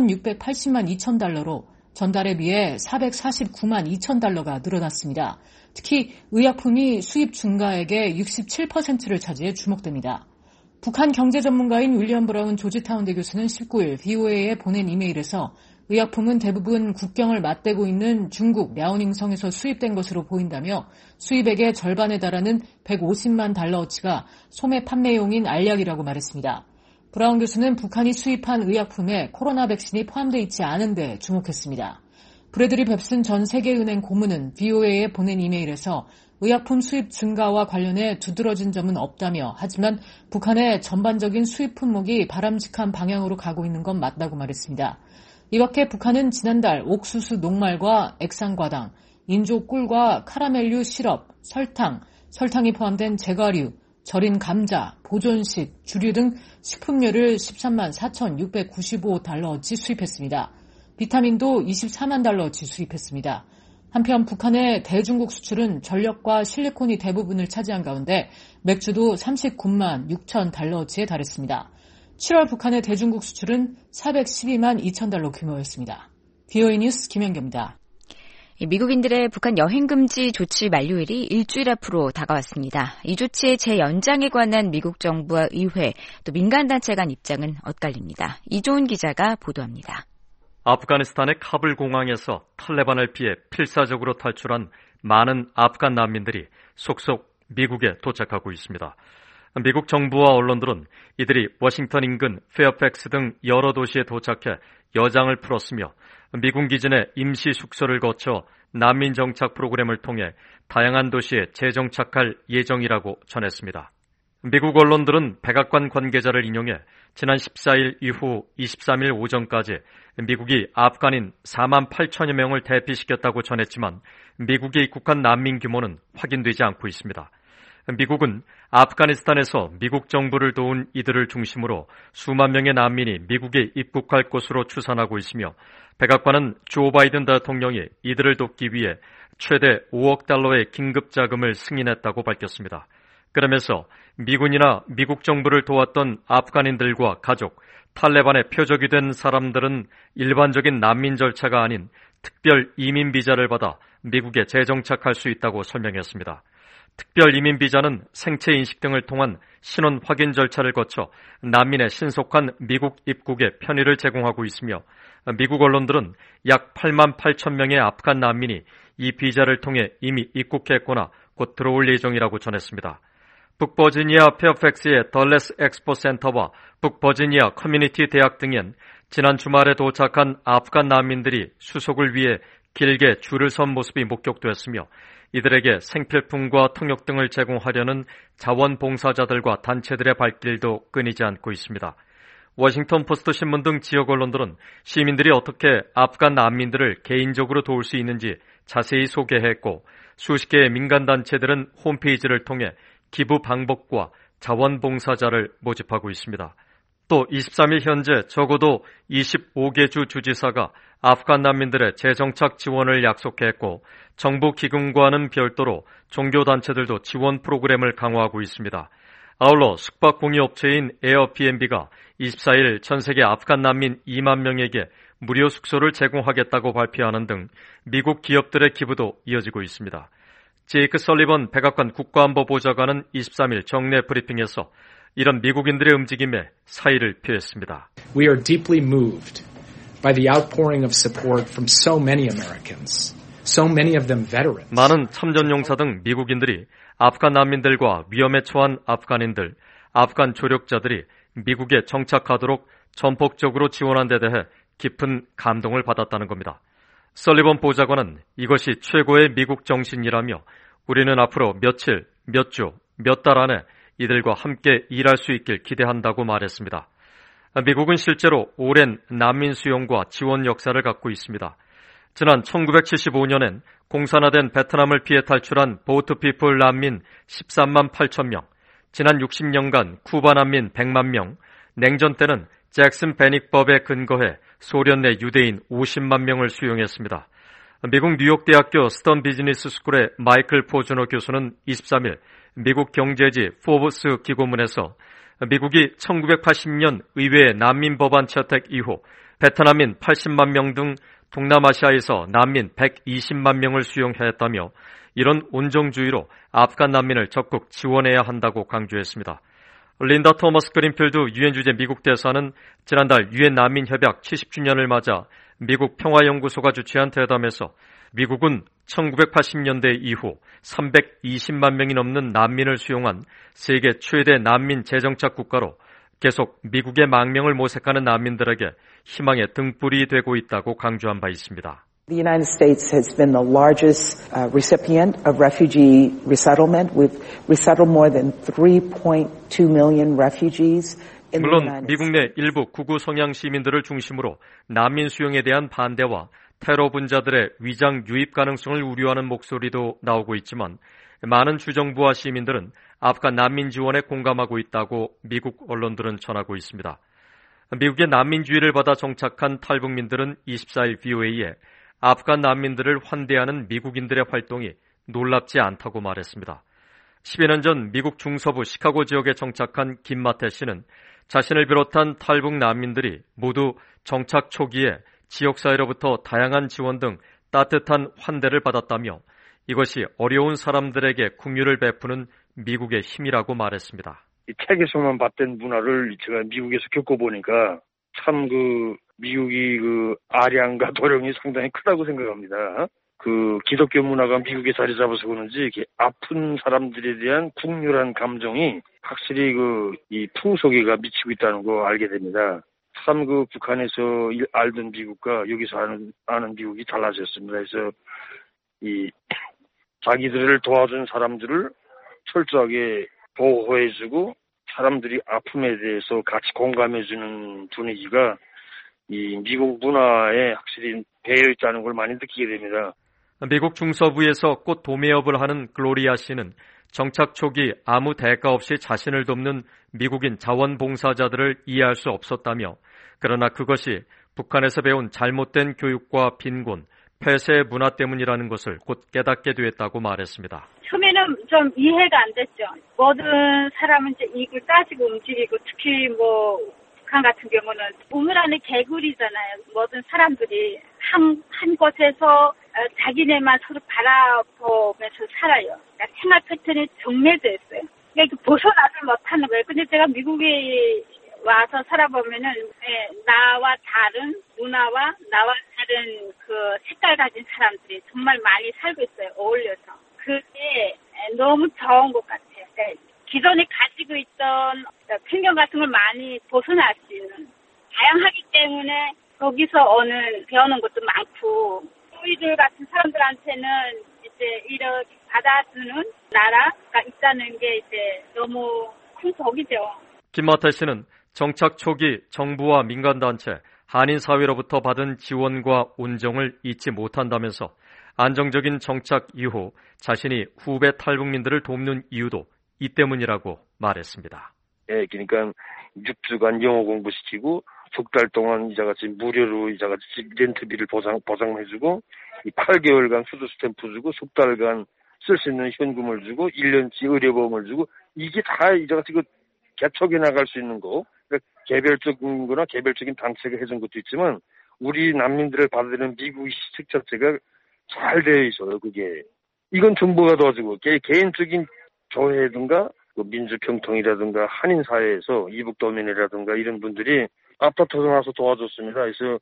천육백팔십만 이천 달러로 전달에 비해 사백사십구만 이천 달러가 늘어났습니다. 특히 의약품이 수입 증가액의 육십칠 퍼센트를 차지해 주목됩니다. 북한 경제 전문가인 윌리엄 브라운 조지타운대 교수는 십구일 브이오에이에 보낸 이메일에서 의약품은 대부분 국경을 맞대고 있는 중국 랴오닝성에서 수입된 것으로 보인다며 수입액의 절반에 달하는 백오십만 달러어치가 소매 판매용인 알약이라고 말했습니다. 브라운 교수는 북한이 수입한 의약품에 코로나 백신이 포함되어 있지 않은 데 주목했습니다. 브래드리 뱁슨 전 세계은행 고문은 브이오에이에 보낸 이메일에서 의약품 수입 증가와 관련해 두드러진 점은 없다며 하지만 북한의 전반적인 수입 품목이 바람직한 방향으로 가고 있는 건 맞다고 말했습니다. 이 밖에 북한은 지난달 옥수수 녹말과 액상과당, 인조 꿀과 카라멜류 시럽, 설탕, 설탕이 포함된 제과류, 절인 감자, 보존식, 주류 등 식품류를 십삼만 사천육백구십오 달러어치 수입했습니다. 비타민도 이십사만 달러어치 수입했습니다. 한편 북한의 대중국 수출은 전력과 실리콘이 대부분을 차지한 가운데 맥주도 삼십구만 육천 달러어치에 달했습니다. 칠월 북한의 대중국 수출은 사백십이만 이천 달러 규모였습니다. 브이오에이 뉴스 김현경입니다.
미국인들의 북한 여행금지 조치 만료일이 일주일 앞으로 다가왔습니다. 이 조치의 재연장에 관한 미국 정부와 의회, 또 민간단체 간 입장은 엇갈립니다. 이조은 기자가 보도합니다.
아프가니스탄의 카불 공항에서 탈레반을 피해 필사적으로 탈출한 많은 아프간 난민들이 속속 미국에 도착하고 있습니다. 미국 정부와 언론들은 이들이 워싱턴 인근 페어팩스 등 여러 도시에 도착해 여장을 풀었으며 미군 기지 내 임시 숙소를 거쳐 난민 정착 프로그램을 통해 다양한 도시에 재정착할 예정이라고 전했습니다. 미국 언론들은 백악관 관계자를 인용해 지난 십사일 이후 이십삼일 오전까지 미국이 아프간인 사만 팔천여 명을 대피시켰다고 전했지만 미국에 입국한 난민 규모는 확인되지 않고 있습니다. 미국은 아프가니스탄에서 미국 정부를 도운 이들을 중심으로 수만 명의 난민이 미국에 입국할 것으로 추산하고 있으며 백악관은 조 바이든 대통령이 이들을 돕기 위해 최대 오억 달러의 긴급 자금을 승인했다고 밝혔습니다. 그러면서 미군이나 미국 정부를 도왔던 아프간인들과 가족, 탈레반의 표적이 된 사람들은 일반적인 난민 절차가 아닌 특별 이민 비자를 받아 미국에 재정착할 수 있다고 설명했습니다. 특별 이민 비자는 생체 인식 등을 통한 신원 확인 절차를 거쳐 난민의 신속한 미국 입국에 편의를 제공하고 있으며 미국 언론들은 약 팔만 팔천 명의 아프간 난민이 이 비자를 통해 이미 입국했거나 곧 들어올 예정이라고 전했습니다. 북버지니아 페어팩스의 덜레스 엑스포 센터와 북버지니아 커뮤니티 대학 등엔 지난 주말에 도착한 아프간 난민들이 수속을 위해 길게 줄을 선 모습이 목격됐으며 이들에게 생필품과 통역 등을 제공하려는 자원봉사자들과 단체들의 발길도 끊이지 않고 있습니다. 워싱턴 포스트 신문 등 지역 언론들은 시민들이 어떻게 아프간 난민들을 개인적으로 도울 수 있는지 자세히 소개했고 수십 개의 민간단체들은 홈페이지를 통해 기부 방법과 자원봉사자를 모집하고 있습니다. 또 이십삼일 현재 적어도 이십오 개 주 주지사가 아프간 난민들의 재정착 지원을 약속했고 정부 기금과는 별도로 종교단체들도 지원 프로그램을 강화하고 있습니다. 아울러 숙박 공유업체인 에어비앤비가 이십사일 전 세계 아프간 난민 이만 명에게 무료 숙소를 제공하겠다고 발표하는 등 미국 기업들의 기부도 이어지고 있습니다. 제이크 설리번 백악관 국가안보보좌관은 이십삼일 정례 브리핑에서 이런 미국인들의 움직임에 사의를 표했습니다.
We are deeply moved by the outpouring of support from so many Americans, so many of them veterans.
많은 참전용사 등 미국인들이 아프간 난민들과 위험에 처한 아프간인들, 아프간 조력자들이 미국에 정착하도록 전폭적으로 지원한 데 대해 깊은 감동을 받았다는 겁니다. 설리번 보좌관은 이것이 최고의 미국 정신이라며 우리는 앞으로 며칠, 몇 주, 몇 달 안에 이들과 함께 일할 수 있길 기대한다고 말했습니다. 미국은 실제로 오랜 난민 수용과 지원 역사를 갖고 있습니다. 지난 천구백칠십오년엔 공산화된 베트남을 피해 탈출한 보트피플 난민 십삼만 팔천 명, 지난 육십 년간 쿠바 난민 백만 명, 냉전 때는 잭슨 베닉법에 근거해 소련 내 유대인 오십만 명을 수용했습니다. 미국 뉴욕대학교 스턴 비즈니스 스쿨의 마이클 포즈너 교수는 이십삼일 미국 경제지 포브스 기고문에서 미국이 천구백팔십년 의회 난민 법안 채택 이후 베트남인 팔십만 명 등 동남아시아에서 난민 백이십만 명을 수용했다며 이런 온정주의로 아프간 난민을 적극 지원해야 한다고 강조했습니다. 린다 토머스 그린필드 유엔 주재 미국 대사는 지난달 유엔 난민 협약 칠십 주년을 맞아 미국 평화연구소가 주최한 대담에서 미국은 천구백팔십년대 이후 삼백이십만 명이 넘는 난민을 수용한 세계 최대 난민 재정착 국가로 계속 미국의 망명을 모색하는 난민들에게 희망의 등불이 되고 있다고 강조한 바 있습니다.
The United States has been the largest uh, recipient of refugee resettlement. We've resettled more than three point two million refugees.
물론 미국 내 일부 극우 성향 시민들을 중심으로 난민 수용에 대한 반대와 테러 분자들의 위장 유입 가능성을 우려하는 목소리도 나오고 있지만 많은 주정부와 시민들은 아프간 난민 지원에 공감하고 있다고 미국 언론들은 전하고 있습니다. 미국의 난민주의를 받아 정착한 탈북민들은 이십사일 브이오에이에 아프간 난민들을 환대하는 미국인들의 활동이 놀랍지 않다고 말했습니다. 십여 년 전 미국 중서부 시카고 지역에 정착한 김마태 씨는 자신을 비롯한 탈북 난민들이 모두 정착 초기에 지역사회로부터 다양한 지원 등 따뜻한 환대를 받았다며 이것이 어려운 사람들에게 긍휼을 베푸는 미국의 힘이라고 말했습니다.
이 책에서만 봤던 문화를 제가 미국에서 겪어보니까 참 그 미국이 그 아량과 도량이 상당히 크다고 생각합니다. 그 기독교 문화가 미국에 자리 잡아서 그런지 이렇게 아픈 사람들에 대한 국률한 감정이 확실히 그 이 풍속이가 미치고 있다는 거 알게 됩니다. 참 그 북한에서 알던 미국과 여기서 아는, 아는 미국이 달라졌습니다. 그래서 이 자기들을 도와준 사람들을 철저하게 보호해주고 사람들이 아픔에 대해서 같이 공감해주는 분위기가 이 미국 문화에 확실히 배어 있다는 걸 많이 느끼게 됩니다.
미국 중서부에서 꽃 도매업을 하는 글로리아 씨는 정착 초기 아무 대가 없이 자신을 돕는 미국인 자원봉사자들을 이해할 수 없었다며 그러나 그것이 북한에서 배운 잘못된 교육과 빈곤, 폐쇄 문화 때문이라는 것을 곧 깨닫게 되었다고 말했습니다.
처음에는 좀 이해가 안 됐죠. 모든 사람은 이제 이익을 따지고 움직이고 특히 뭐 북한 같은 경우는 우물 안에 개구리잖아요. 모든 사람들이 한, 한 곳에서 자기네만 서로 바라보면서 살아요. 그러니까 생활 패턴이 정매져 있어요. 그러니까 벗어나지 못하는 거예요. 근데 제가 미국에 와서 살아보면은 예, 나와 다른 문화와 나와 다른 그 색깔 가진 사람들이 정말 많이 살고 있어요. 어울려서. 그게 너무 좋은 것 같아요. 그러니까 기존에 가지고 있던 편견 같은 걸 많이 벗어날 수 있는 다양하기 때문에 거기서 오는 배우는 것도 많고 우리들 같은 사람들한테는 이제 이렇게 받아주는 나라가 있다는 게 이제 너무 큰 복이죠.
김마태 씨는 정착 초기 정부와 민간단체, 한인사회로부터 받은 지원과 온정을 잊지 못한다면서 안정적인 정착 이후 자신이 후배 탈북민들을 돕는 이유도 이 때문이라고 말했습니다.
예, 그러니까 육 주간 영어 공부시키고 석 달 동안 이자같이 무료로 이자같이 렌트비를 보상, 보상해주고 이 팔 개월간 수도 스탬프 주고 석 달간 쓸 수 있는 현금을 주고 일 년치 의료보험을 주고 이게 다 이자같이 그 개척해 나갈 수 있는 거 그러니까 개별적인 거나 개별적인 단체가 해준 것도 있지만 우리 난민들을 받아들이는 미국의 시책 자체가 잘 되어 있어요. 그게 이건 정부가 도와주고 개, 개인적인 조회든가 민주평통이라든가 한인사회에서 이북도민이라든가 이런 분들이 앞다퉈서 나서 도와줬습니다. 그래서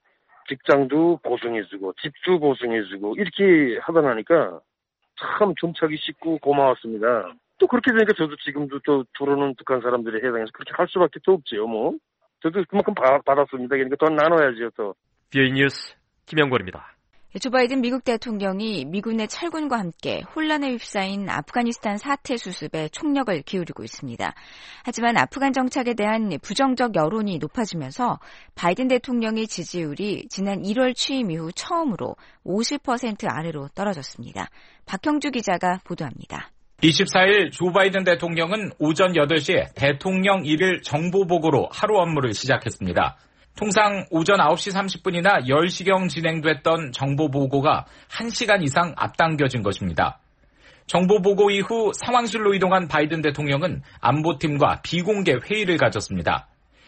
직장도 보증해주고 집도 보증해주고 이렇게 하다 나니까 참 정착이 쉽고 고마웠습니다. 또 그렇게 되니까 저도 지금도 또 들어오는 북한 사람들에 해당해서 그렇게 할 수밖에 또 없지요. 뭐 저도 그만큼 받, 받았습니다. 그러니까 더 나눠야지요. 또.
비오이 뉴스 김영권입니다.
조 바이든 미국 대통령이 미군의 철군과 함께 혼란에 휩싸인 아프가니스탄 사태 수습에 총력을 기울이고 있습니다. 하지만 아프간 정착에 대한 부정적 여론이 높아지면서 바이든 대통령의 지지율이 지난 일월 취임 이후 처음으로 오십 퍼센트 아래로 떨어졌습니다. 박형주 기자가 보도합니다.
이십사일 조 바이든 대통령은 오전 여덟 시에 대통령 일일 정보보고로 하루 업무를 시작했습니다. 통상 오전 아홉 시 삼십 분이나 열 시경 진행됐던 정보보고가 한 시간 이상 앞당겨진 것입니다. 정보보고 이후 상황실로 이동한 바이든 대통령은 안보팀과 비공개 회의를 가졌습니다.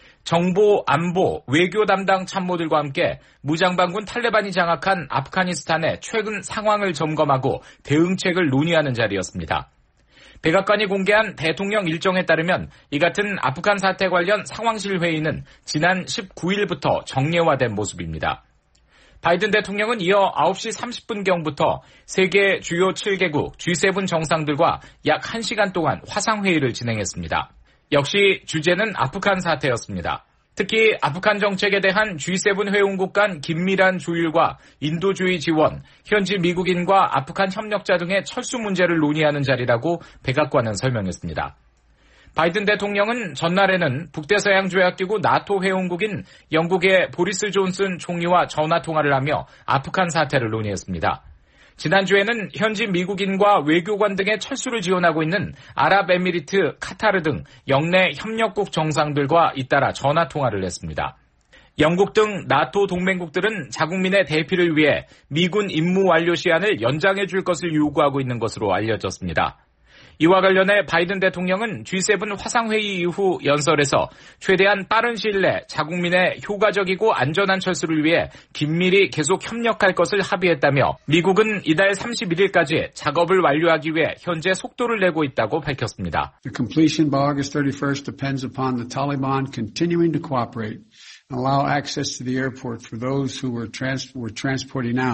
정보, 안보, 외교 담당 참모들과 함께 무장반군 탈레반이 장악한 아프가니스탄의 최근 상황을 점검하고 대응책을 논의하는 자리였습니다. 백악관이 공개한 대통령 일정에 따르면 이 같은 아프간 사태 관련 상황실 회의는 지난 십구일부터 정례화된 모습입니다. 바이든 대통령은 이어 아홉 시 삼십 분경부터 세계 주요 칠 개국 지 세븐 정상들과 약 한 시간 동안 화상회의를 진행했습니다. 역시 주제는 아프간 사태였습니다. 특히 아프간 정책에 대한 지 세븐 회원국 간 긴밀한 조율과 인도주의 지원, 현지 미국인과 아프간 협력자 등의 철수 문제를 논의하는 자리라고 백악관은 설명했습니다. 바이든 대통령은 전날에는 북대서양조약기구 나토 회원국인 영국의 보리스 존슨 총리와 전화통화를 하며 아프간 사태를 논의했습니다. 지난주에는 현지 미국인과 외교관 등의 철수를 지원하고 있는 아랍에미리트, 카타르 등 영내 협력국 정상들과 잇따라 전화통화를 했습니다. 영국 등 나토 동맹국들은 자국민의 대피를 위해 미군 임무 완료 시한을 연장해 줄 것을 요구하고 있는 것으로 알려졌습니다. 이와 관련해 바이든 대통령은 지 세븐 화상회의 이후 연설에서 최대한 빠른 시일 내 자국민의 효과적이고 안전한 철수를 위해 긴밀히 계속 협력할 것을 합의했다며 미국은 이달 삼십일일까지 작업을 완료하기 위해 현재 속도를 내고 있다고 밝혔습니다.
The completion by August thirty-first depends upon the Taliban continuing to cooperate and allow access to the airport for those who were, trans- were transporting out.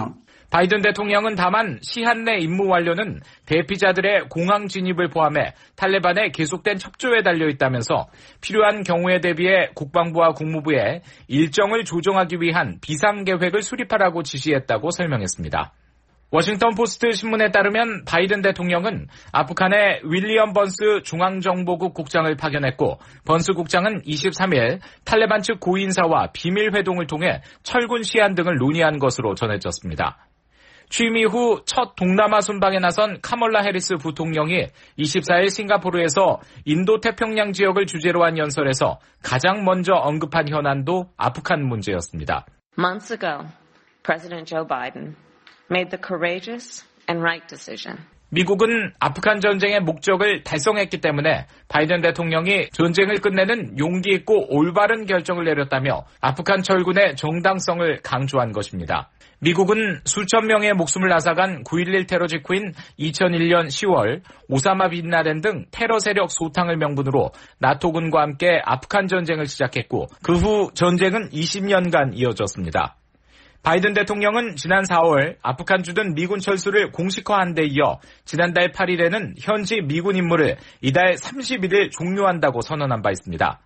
바이든 대통령은 다만 시한 내 임무 완료는 대피자들의 공항 진입을 포함해 탈레반의 계속된 협조에 달려있다면서 필요한 경우에 대비해 국방부와 국무부에 일정을 조정하기 위한 비상계획을 수립하라고 지시했다고 설명했습니다. 워싱턴 포스트 신문에 따르면 바이든 대통령은 아프간에 윌리엄 번스 중앙정보국 국장을 파견했고 번스 국장은 이십삼 일 탈레반 측 고인사와 비밀회동을 통해 철군 시한 등을 논의한 것으로 전해졌습니다. 취임 이후 첫 동남아 순방에 나선 카멀라 해리스 부통령이 이십사 일 싱가포르에서 인도태평양 지역을 주제로 한 연설에서 가장 먼저 언급한 현안도 아프간 문제였습니다.
Months ago, President Joe Biden made the courageous and right decision.
미국은 아프간 전쟁의 목적을 달성했기 때문에 바이든 대통령이 전쟁을 끝내는 용기 있고 올바른 결정을 내렸다며 아프간 철군의 정당성을 강조한 것입니다. 미국은 수천 명의 목숨을 앗아간 구일일 테러 직후인 이천일 년 시월 오사마 빈 라덴 등 테러 세력 소탕을 명분으로 나토군과 함께 아프간 전쟁을 시작했고 그 후 전쟁은 이십 년간 이어졌습니다. 바이든 대통령은 지난 사월 아프간 주둔 미군 철수를 공식화한 데 이어 지난달 팔 일에는 현지 미군 임무를 이달 삼십일 일 종료한다고 선언한 바 있습니다.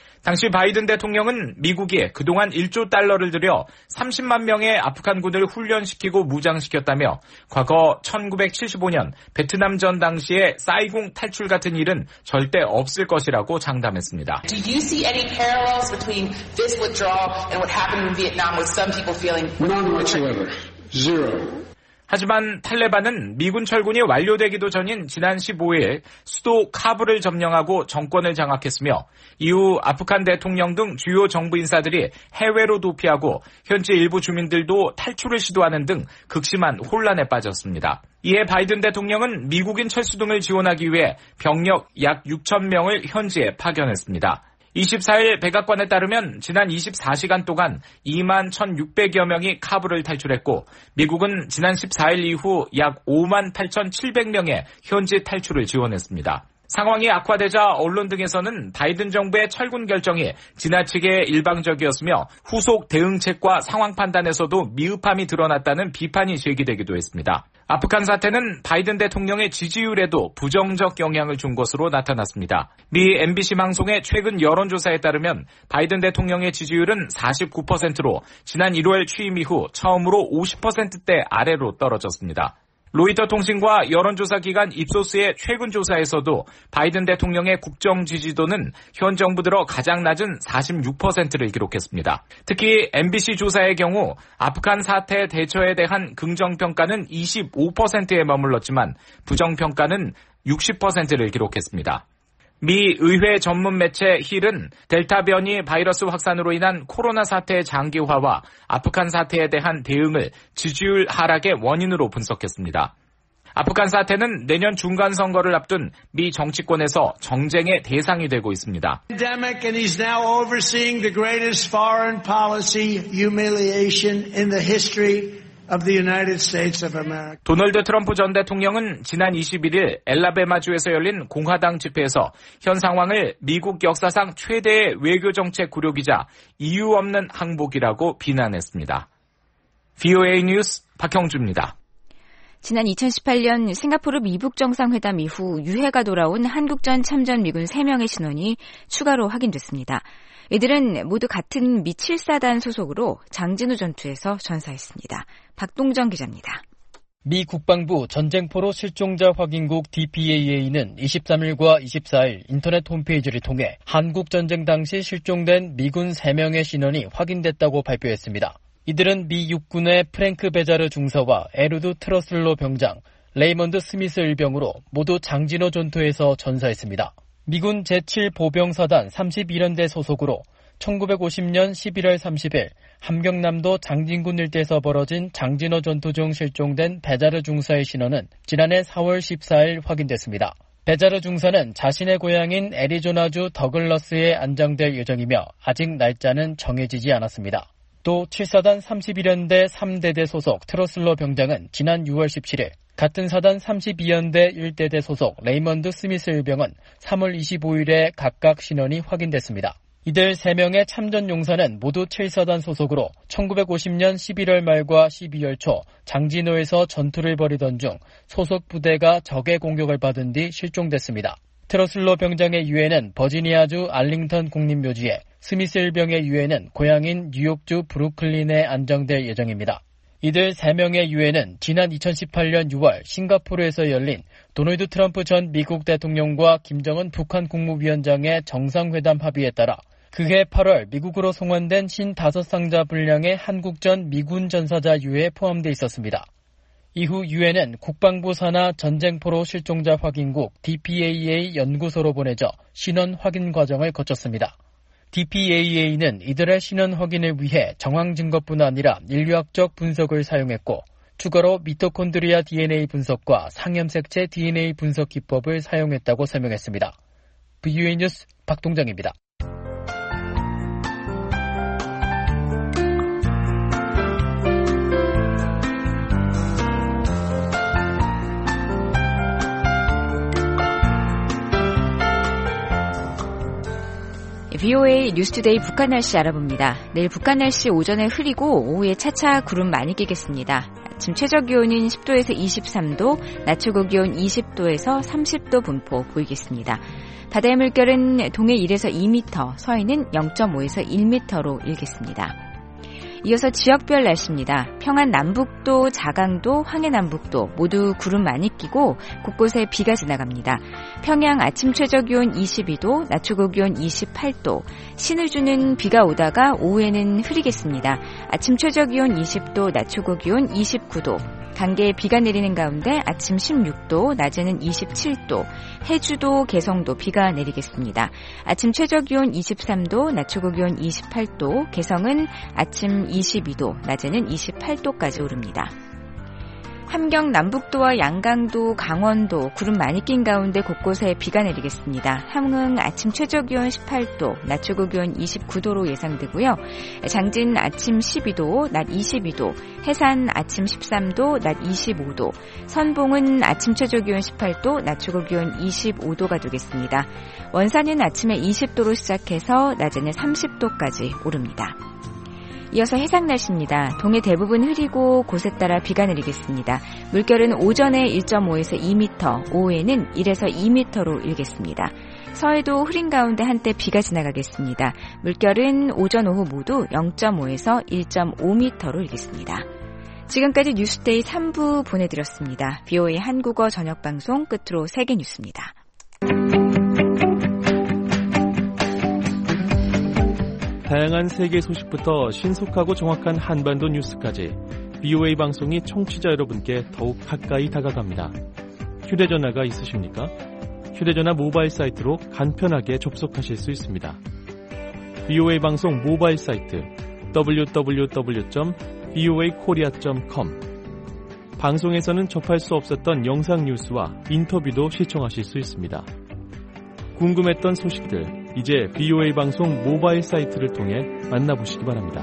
당시 바이든 대통령은 미국이 그동안 일조 달러를 들여 삼십만 명의 아프간군을 훈련시키고 무장시켰다며 과거 천구백칠십오 년 베트남전 당시의 사이공 탈출 같은 일은 절대 없을 것이라고 장담했습니다.
Do you see any parallels between this withdrawal and what happened in Vietnam with some people feeling
None whatsoever. Zero.
하지만 탈레반은 미군 철군이 완료되기도 전인 지난 십오 일 수도 카불을 점령하고 정권을 장악했으며 이후 아프간 대통령 등 주요 정부 인사들이 해외로 도피하고 현지 일부 주민들도 탈출을 시도하는 등 극심한 혼란에 빠졌습니다. 이에 바이든 대통령은 미국인 철수 등을 지원하기 위해 병력 약 육천 명을 현지에 파견했습니다. 이십사 일 백악관에 따르면 지난 이십사 시간 동안 이만 천육백여 명이 카불을 탈출했고 미국은 지난 십사 일 이후 약 오만 팔천칠백 명의 현지 탈출을 지원했습니다. 상황이 악화되자 언론 등에서는 바이든 정부의 철군 결정이 지나치게 일방적이었으며 후속 대응책과 상황 판단에서도 미흡함이 드러났다는 비판이 제기되기도 했습니다. 아프간 사태는 바이든 대통령의 지지율에도 부정적 영향을 준 것으로 나타났습니다. 미 엠비씨 방송의 최근 여론조사에 따르면 바이든 대통령의 지지율은 사십구 퍼센트로 지난 일월 취임 이후 처음으로 오십 퍼센트대 아래로 떨어졌습니다. 로이터 통신과 여론조사 기관 입소스의 최근 조사에서도 바이든 대통령의 국정 지지도는 현 정부 들어 가장 낮은 사십육 퍼센트를 기록했습니다. 특히 엠비씨 조사의 경우 아프간 사태 대처에 대한 긍정평가는 이십오 퍼센트에 머물렀지만 부정평가는 육십 퍼센트를 기록했습니다. 미 의회 전문 매체 힐은 델타 변이 바이러스 확산으로 인한 코로나 사태의 장기화와 아프간 사태에 대한 대응을 지지율 하락의 원인으로 분석했습니다. 아프간 사태는 내년 중간 선거를 앞둔 미 정치권에서 정쟁의 대상이 되고 있습니다.
Pandemic and he's now overseeing the greatest foreign policy humiliation in the history of the United States of America.
도널드 트럼프 전 대통령은 지난 이십일 일 엘라베마주에서 열린 공화당 집회에서 현 상황을 미국 역사상 최대의 외교정책 굴욕이자 이유 없는 항복이라고 비난했습니다. 브이오에이 뉴스 박형주입니다.
지난 이천십팔 년 싱가포르 미북 정상회담 이후 유해가 돌아온 한국전 참전 미군 세 명의 신원이 추가로 확인됐습니다. 이들은 모두 같은 미 칠 사단 소속으로 장진우 전투에서 전사했습니다. 박동정 기자입니다.
미 국방부 전쟁포로 실종자 확인국 디피에이에이는 이십삼 일과 이십사 일 인터넷 홈페이지를 통해 한국전쟁 당시 실종된 미군 세 명의 신원이 확인됐다고 발표했습니다. 이들은 미 육군의 프랭크 베자르 중사와 에루드 트러슬로 병장, 레이먼드 스미스 일병으로 모두 장진호 전투에서 전사했습니다. 미군 제칠 보병사단 삼십일 연대 소속으로 천구백오십 년 십일월 삼십일 함경남도 장진군 일대에서 벌어진 장진호 전투 중 실종된 베자르 중사의 신원은 지난해 사월 십사일 확인됐습니다. 베자르 중사는 자신의 고향인 애리조나주 더글러스에 안장될 예정이며 아직 날짜는 정해지지 않았습니다. 또 칠 사단 삼십일 연대 삼 대대 소속 트러슬러 병장은 지난 유월 십칠일 같은 사단 삼십이 연대 일 대대 소속 레이먼드 스미스 일병은 삼월 이십오일에 각각 신원이 확인됐습니다. 이들 세 명의 참전 용사는 모두 칠 사단 소속으로 천구백오십 년 십일월 말과 십이월 초 장진호에서 전투를 벌이던 중 소속 부대가 적의 공격을 받은 뒤 실종됐습니다. 트러슬러 병장의 유해는 버지니아주 알링턴 국립묘지에, 스미스 일병의 유해는 고향인 뉴욕주 브루클린에 안정될 예정입니다. 이들 세 명의 유해는 지난 이천십팔 년 유월 싱가포르에서 열린 도널드 트럼프 전 미국 대통령과 김정은 북한 국무위원장의 정상회담 합의에 따라 그해 팔월 미국으로 송환된 쉰다섯 상자 분량의 한국전 미군 전사자 유해에 포함되어 있었습니다. 이후 유해는 국방부 산하 전쟁포로 실종자 확인국 디피에이에이 연구소로 보내져 신원 확인 과정을 거쳤습니다. 디피에이에이는 이들의 신원 확인을 위해 정황 증거뿐 아니라 인류학적 분석을 사용했고 추가로 미토콘드리아 디엔에이 분석과 상염색체 디엔에이 분석 기법을 사용했다고 설명했습니다. 브이오에이 뉴스 박동정입니다.
브이오에이 뉴스투데이 북한 날씨 알아봅니다. 내일 북한 날씨 오전에 흐리고 오후에 차차 구름 많이 끼겠습니다. 아침 최저기온은 십 도에서 이십삼 도, 낮 최고기온 이십 도에서 삼십 도 분포 보이겠습니다. 바다의 물결은 동해 일에서 이 미터, 서해는 영 점 오에서 일 미터로 일겠습니다. 이어서 지역별 날씨입니다. 평안 남북도, 자강도, 황해 남북도 모두 구름 많이 끼고 곳곳에 비가 지나갑니다. 평양 아침 최저기온 이십이 도, 낮 최고기온 이십팔 도, 신의주는 비가 오다가 오후에는 흐리겠습니다. 아침 최저기온 이십 도, 낮 최고기온 이십구 도, 강계에 비가 내리는 가운데 아침 십육 도, 낮에는 이십칠 도, 해주도, 개성도 비가 내리겠습니다. 아침 최저기온 이십삼 도, 낮 최고기온 이십팔 도, 개성은 아침 이십이 도, 낮에는 이십팔 도까지 오릅니다. 함경 남북도와 양강도, 강원도 구름 많이 낀 가운데 곳곳에 비가 내리겠습니다. 함흥 아침 최저기온 십팔 도, 낮 최고기온 이십구 도로 예상되고요. 장진 아침 십이 도, 낮 이십이 도, 해산 아침 십삼 도, 낮 이십오 도, 선봉은 아침 최저기온 십팔 도, 낮 최고기온 이십오 도가 되겠습니다. 원산은 아침에 이십 도로 시작해서 낮에는 삼십 도까지 오릅니다. 이어서 해상 날씨입니다. 동해 대부분 흐리고 곳에 따라 비가 내리겠습니다. 물결은 오전에 일 점 오에서 이 미터, 오후에는 일에서 이 미터로 일겠습니다. 서해도 흐린 가운데 한때 비가 지나가겠습니다. 물결은 오전 오후 모두 영 점 오에서 일 점 오 미터로 일겠습니다. 지금까지 뉴스데이 삼 부 보내드렸습니다. 브이오에이 한국어 저녁방송 끝으로 세계 뉴스입니다.
다양한 세계 소식부터 신속하고 정확한 한반도 뉴스까지 브이오에이 방송이 청취자 여러분께 더욱 가까이 다가갑니다. 휴대전화가 있으십니까? 휴대전화 모바일 사이트로 간편하게 접속하실 수 있습니다. 브이오에이 방송 모바일 사이트 더블유 더블유 더블유 점 브이오에이 코리아 점 컴 방송에서는 접할 수 없었던 영상 뉴스와 인터뷰도 시청하실 수 있습니다. 궁금했던 소식들 이제 브이오에이 방송 모바일 사이트를 통해 만나보시기 바랍니다.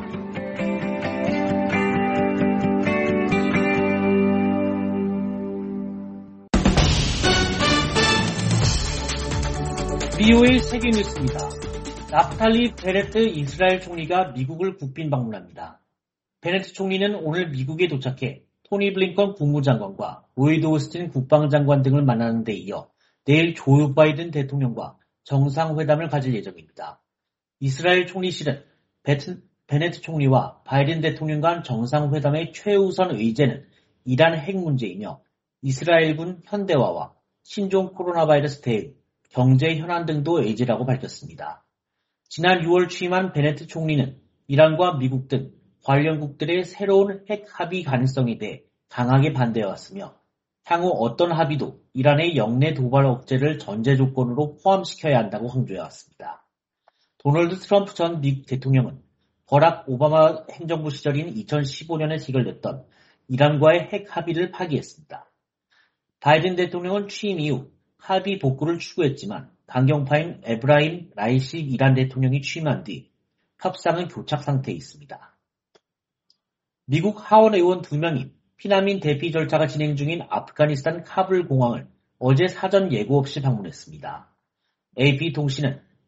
브이오에이 세계 뉴스입니다. 나프탈리 베네트 이스라엘 총리가 미국을 국빈 방문합니다. 베네트 총리는 오늘 미국에 도착해 토니 블링컨 국무장관과 로이드 오스틴 국방장관 등을 만나는 데 이어 내일 조 바이든 대통령과 정상회담을 가질 예정입니다. 이스라엘 총리실은 베트, 베네트 총리와 바이든 대통령 간 정상회담의 최우선 의제는 이란 핵 문제이며 이스라엘군 현대화와 신종 코로나 바이러스 대응, 경제 현안 등도 의제라고 밝혔습니다. 지난 유월 취임한 베네트 총리는 이란과 미국 등 관련국들의 새로운 핵 합의 가능성에 대해 강하게 반대해왔으며 향후 어떤 합의도 이란의 영내 도발 억제를 전제 조건으로 포함시켜야 한다고 강조해왔습니다. 도널드 트럼프 전 미국 대통령은 버락 오바마 행정부 시절인 이천십오 년에 체결됐던 이란과의 핵 합의를 파기했습니다. 바이든 대통령은 취임 이후 합의 복구를 추구했지만 강경파인 에브라임 라이시 이란 대통령이 취임한 뒤 협상은 교착 상태에 있습니다. 미국 하원 의원 두 명이 피난민 대피 절차가 진행 중인 아프가니스탄 카불 공항을 어제 사전 예고 없이 방문했습니다. 에이피통신은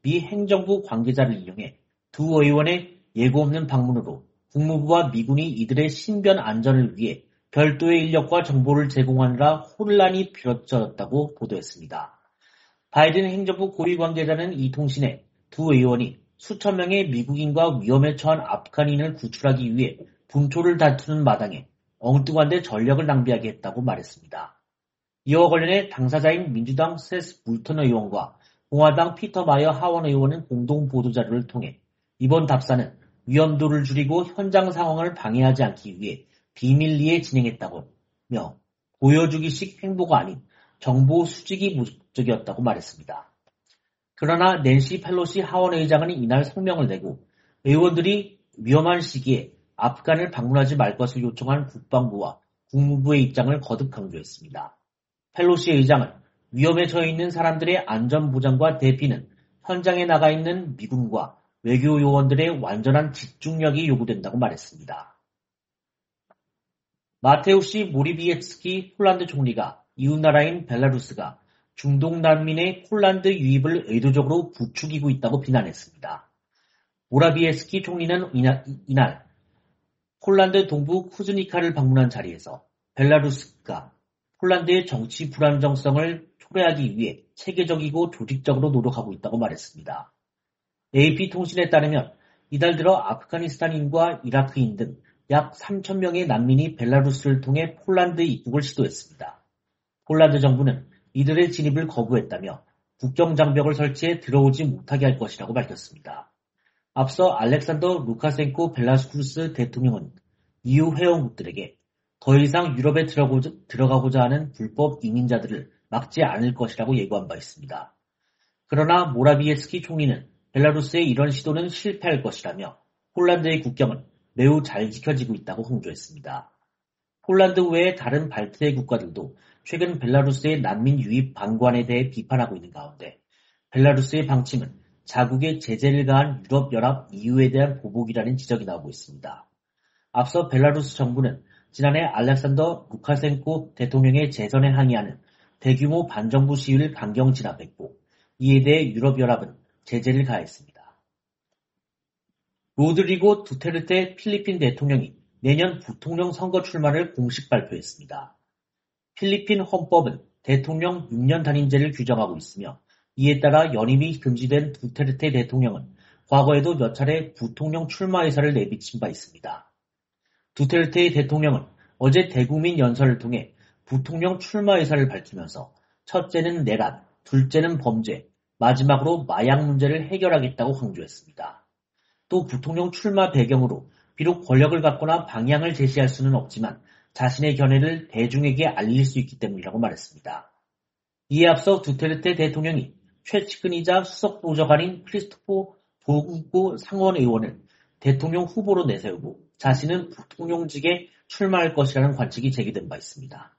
미 행정부 관계자를 이용해 두 의원의 예고 없는 방문으로 국무부와 미군이 이들의 신변 안전을 위해 별도의 인력과 정보를 제공하느라 혼란이 빚어졌다고 보도했습니다. 바이든 행정부 고위 관계자는 이 통신에 두 의원이 수천 명의 미국인과 위험에 처한 아프간인을 구출하기 위해 분초를 다투는 마당에 엉뚱한데 전력을 낭비하게 했다고 말했습니다. 이와 관련해 당사자인 민주당 세스 물턴 의원과 공화당 피터 마이어 하원 의원은 공동 보도자료를 통해 이번 답사는 위험도를 줄이고 현장 상황을 방해하지 않기 위해 비밀리에 진행했다며 보여주기식 행보가 아닌 정보 수집이 목적이었다고 말했습니다. 그러나 낸시 펠로시 하원 의장은 이날 성명을 내고 의원들이 위험한 시기에 아프간을 방문하지 말 것을 요청한 국방부와 국무부의 입장을 거듭 강조했습니다. 펠로시 의장은 위험에 처해 있는 사람들의 안전보장과 대피는 현장에 나가 있는 미군과 외교 요원들의 완전한 집중력이 요구된다고 말했습니다. 마테우시 모리비에츠키 폴란드 총리가 이웃나라인 벨라루스가 중동 난민의 폴란드 유입을 의도적으로 부추기고 있다고 비난했습니다. 모라비에스키 총리는 이날, 이날 폴란드 동부 쿠즈니카를 방문한 자리에서 벨라루스가 폴란드의 정치 불안정성을 초래하기 위해 체계적이고 조직적으로 노력하고 있다고 말했습니다. 에이피 통신에 따르면 이달 들어 아프가니스탄인과 이라크인 등 약 삼천 명의 난민이 벨라루스를 통해 폴란드 입국을 시도했습니다. 폴란드 정부는 이들의 진입을 거부했다며 국경장벽을 설치해 들어오지 못하게 할 것이라고 밝혔습니다. 앞서 알렉산더 루카센코 벨라루스 대통령은 이유 회원국들에게 더 이상 유럽에 들어가고자 하는 불법 이민자들을 막지 않을 것이라고 예고한 바 있습니다. 그러나 모라비에스키 총리는 벨라루스의 이런 시도는 실패할 것이라며 폴란드의 국경은 매우 잘 지켜지고 있다고 강조했습니다. 폴란드 외의 다른 발트해 국가들도 최근 벨라루스의 난민 유입 방관에 대해 비판하고 있는 가운데 벨라루스의 방침은 자국의 제재를 가한 유럽연합 이유에 대한 보복이라는 지적이 나오고 있습니다. 앞서 벨라루스 정부는 지난해 알렉산더 루카센코 대통령의 재선에 항의하는 대규모 반정부 시위를 강경 진압했고 이에 대해 유럽연합은 제재를 가했습니다. 로드리고 두테르테 필리핀 대통령이 내년 부통령 선거 출마를 공식 발표했습니다. 필리핀 헌법은 대통령 육 년 단임제를 규정하고 있으며 이에 따라 연임이 금지된 두테르테 대통령은 과거에도 몇 차례 부통령 출마 의사를 내비친 바 있습니다. 두테르테 대통령은 어제 대국민 연설을 통해 부통령 출마 의사를 밝히면서 첫째는 내란, 둘째는 범죄, 마지막으로 마약 문제를 해결하겠다고 강조했습니다. 또 부통령 출마 배경으로 비록 권력을 갖거나 방향을 제시할 수는 없지만 자신의 견해를 대중에게 알릴 수 있기 때문이라고 말했습니다. 이에 앞서 두테르테 대통령이 최측근이자 수석보좌관인 크리스토포 보구 상원 의원을 대통령 후보로 내세우고 자신은 부통령직에 출마할 것이라는 관측이 제기된 바 있습니다.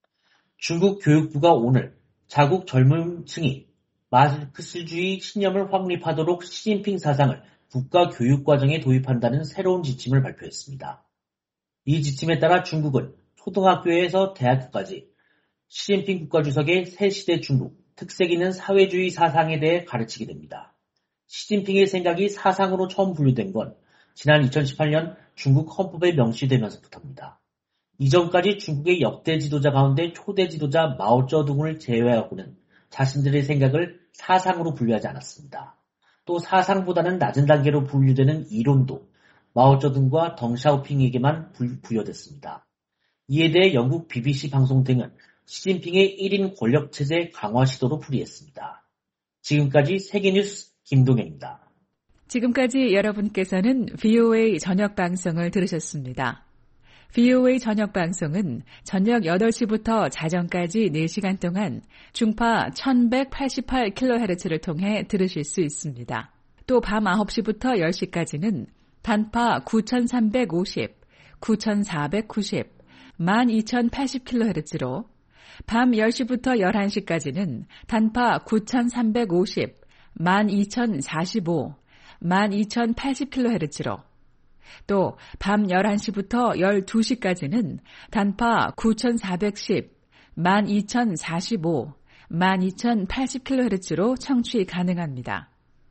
중국 교육부가 오늘 자국 젊은 층이 마르크스주의 신념을 확립하도록 시진핑 사상을 국가 교육과정에 도입한다는 새로운 지침을 발표했습니다. 이 지침에 따라 중국은 초등학교에서 대학교까지 시진핑 국가주석의 새 시대 중국, 특색 있는 사회주의 사상에 대해 가르치게 됩니다. 시진핑의 생각이 사상으로 처음 분류된 건 지난 이천십팔 년 중국 헌법에 명시되면서부터입니다. 이전까지 중국의 역대 지도자 가운데 초대 지도자 마오쩌둥을 제외하고는 자신들의 생각을 사상으로 분류하지 않았습니다. 또 사상보다는 낮은 단계로 분류되는 이론도 마오쩌둥과 덩샤오핑에게만 부여됐습니다. 이에 대해 영국 비비씨 방송 등은 시진핑의 일 인 권력체제 강화 시도로 풀이했습니다. 지금까지 세계뉴스 김동현입니다.
지금까지 여러분께서는 브이오에이 저녁 방송을 들으셨습니다. 브이오에이 저녁 방송은 저녁 여덟 시부터 자정까지 네 시간 동안 중파 천백팔십팔 킬로헤르츠를 통해 들으실 수 있습니다. 또 밤 아홉 시부터 열 시까지는 단파 구천삼백오십, 구천사백구십, 만 이천팔십 킬로헤르츠로 밤 열 시부터 열한 시까지는 단파 구천삼백오십, 만 이천사십오, 만 이천팔십 킬로헤르츠로 또 밤 열한 시부터 열두 시까지는 단파 구천사백십, 만 이천사십오, 만 이천팔십 킬로헤르츠로 청취 가능합니다.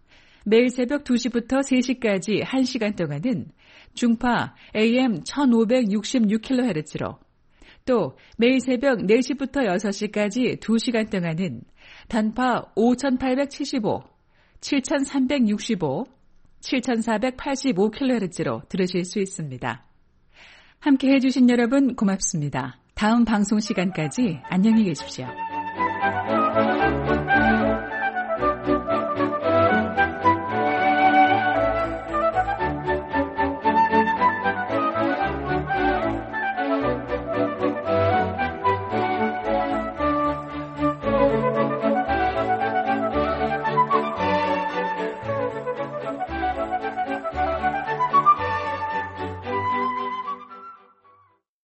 매일 새벽 두 시부터 세 시까지 한 시간 동안은 중파 에이엠 천오백육십육 킬로헤르츠로 또 매일 새벽 네 시부터 여섯 시까지 두 시간 동안은 단파 오천팔백칠십오, 칠천삼백육십오, 칠천사백팔십오 킬로헤르츠로 들으실 수 있습니다. 함께 해주신 여러분 고맙습니다. 다음 방송 시간까지 안녕히 계십시오.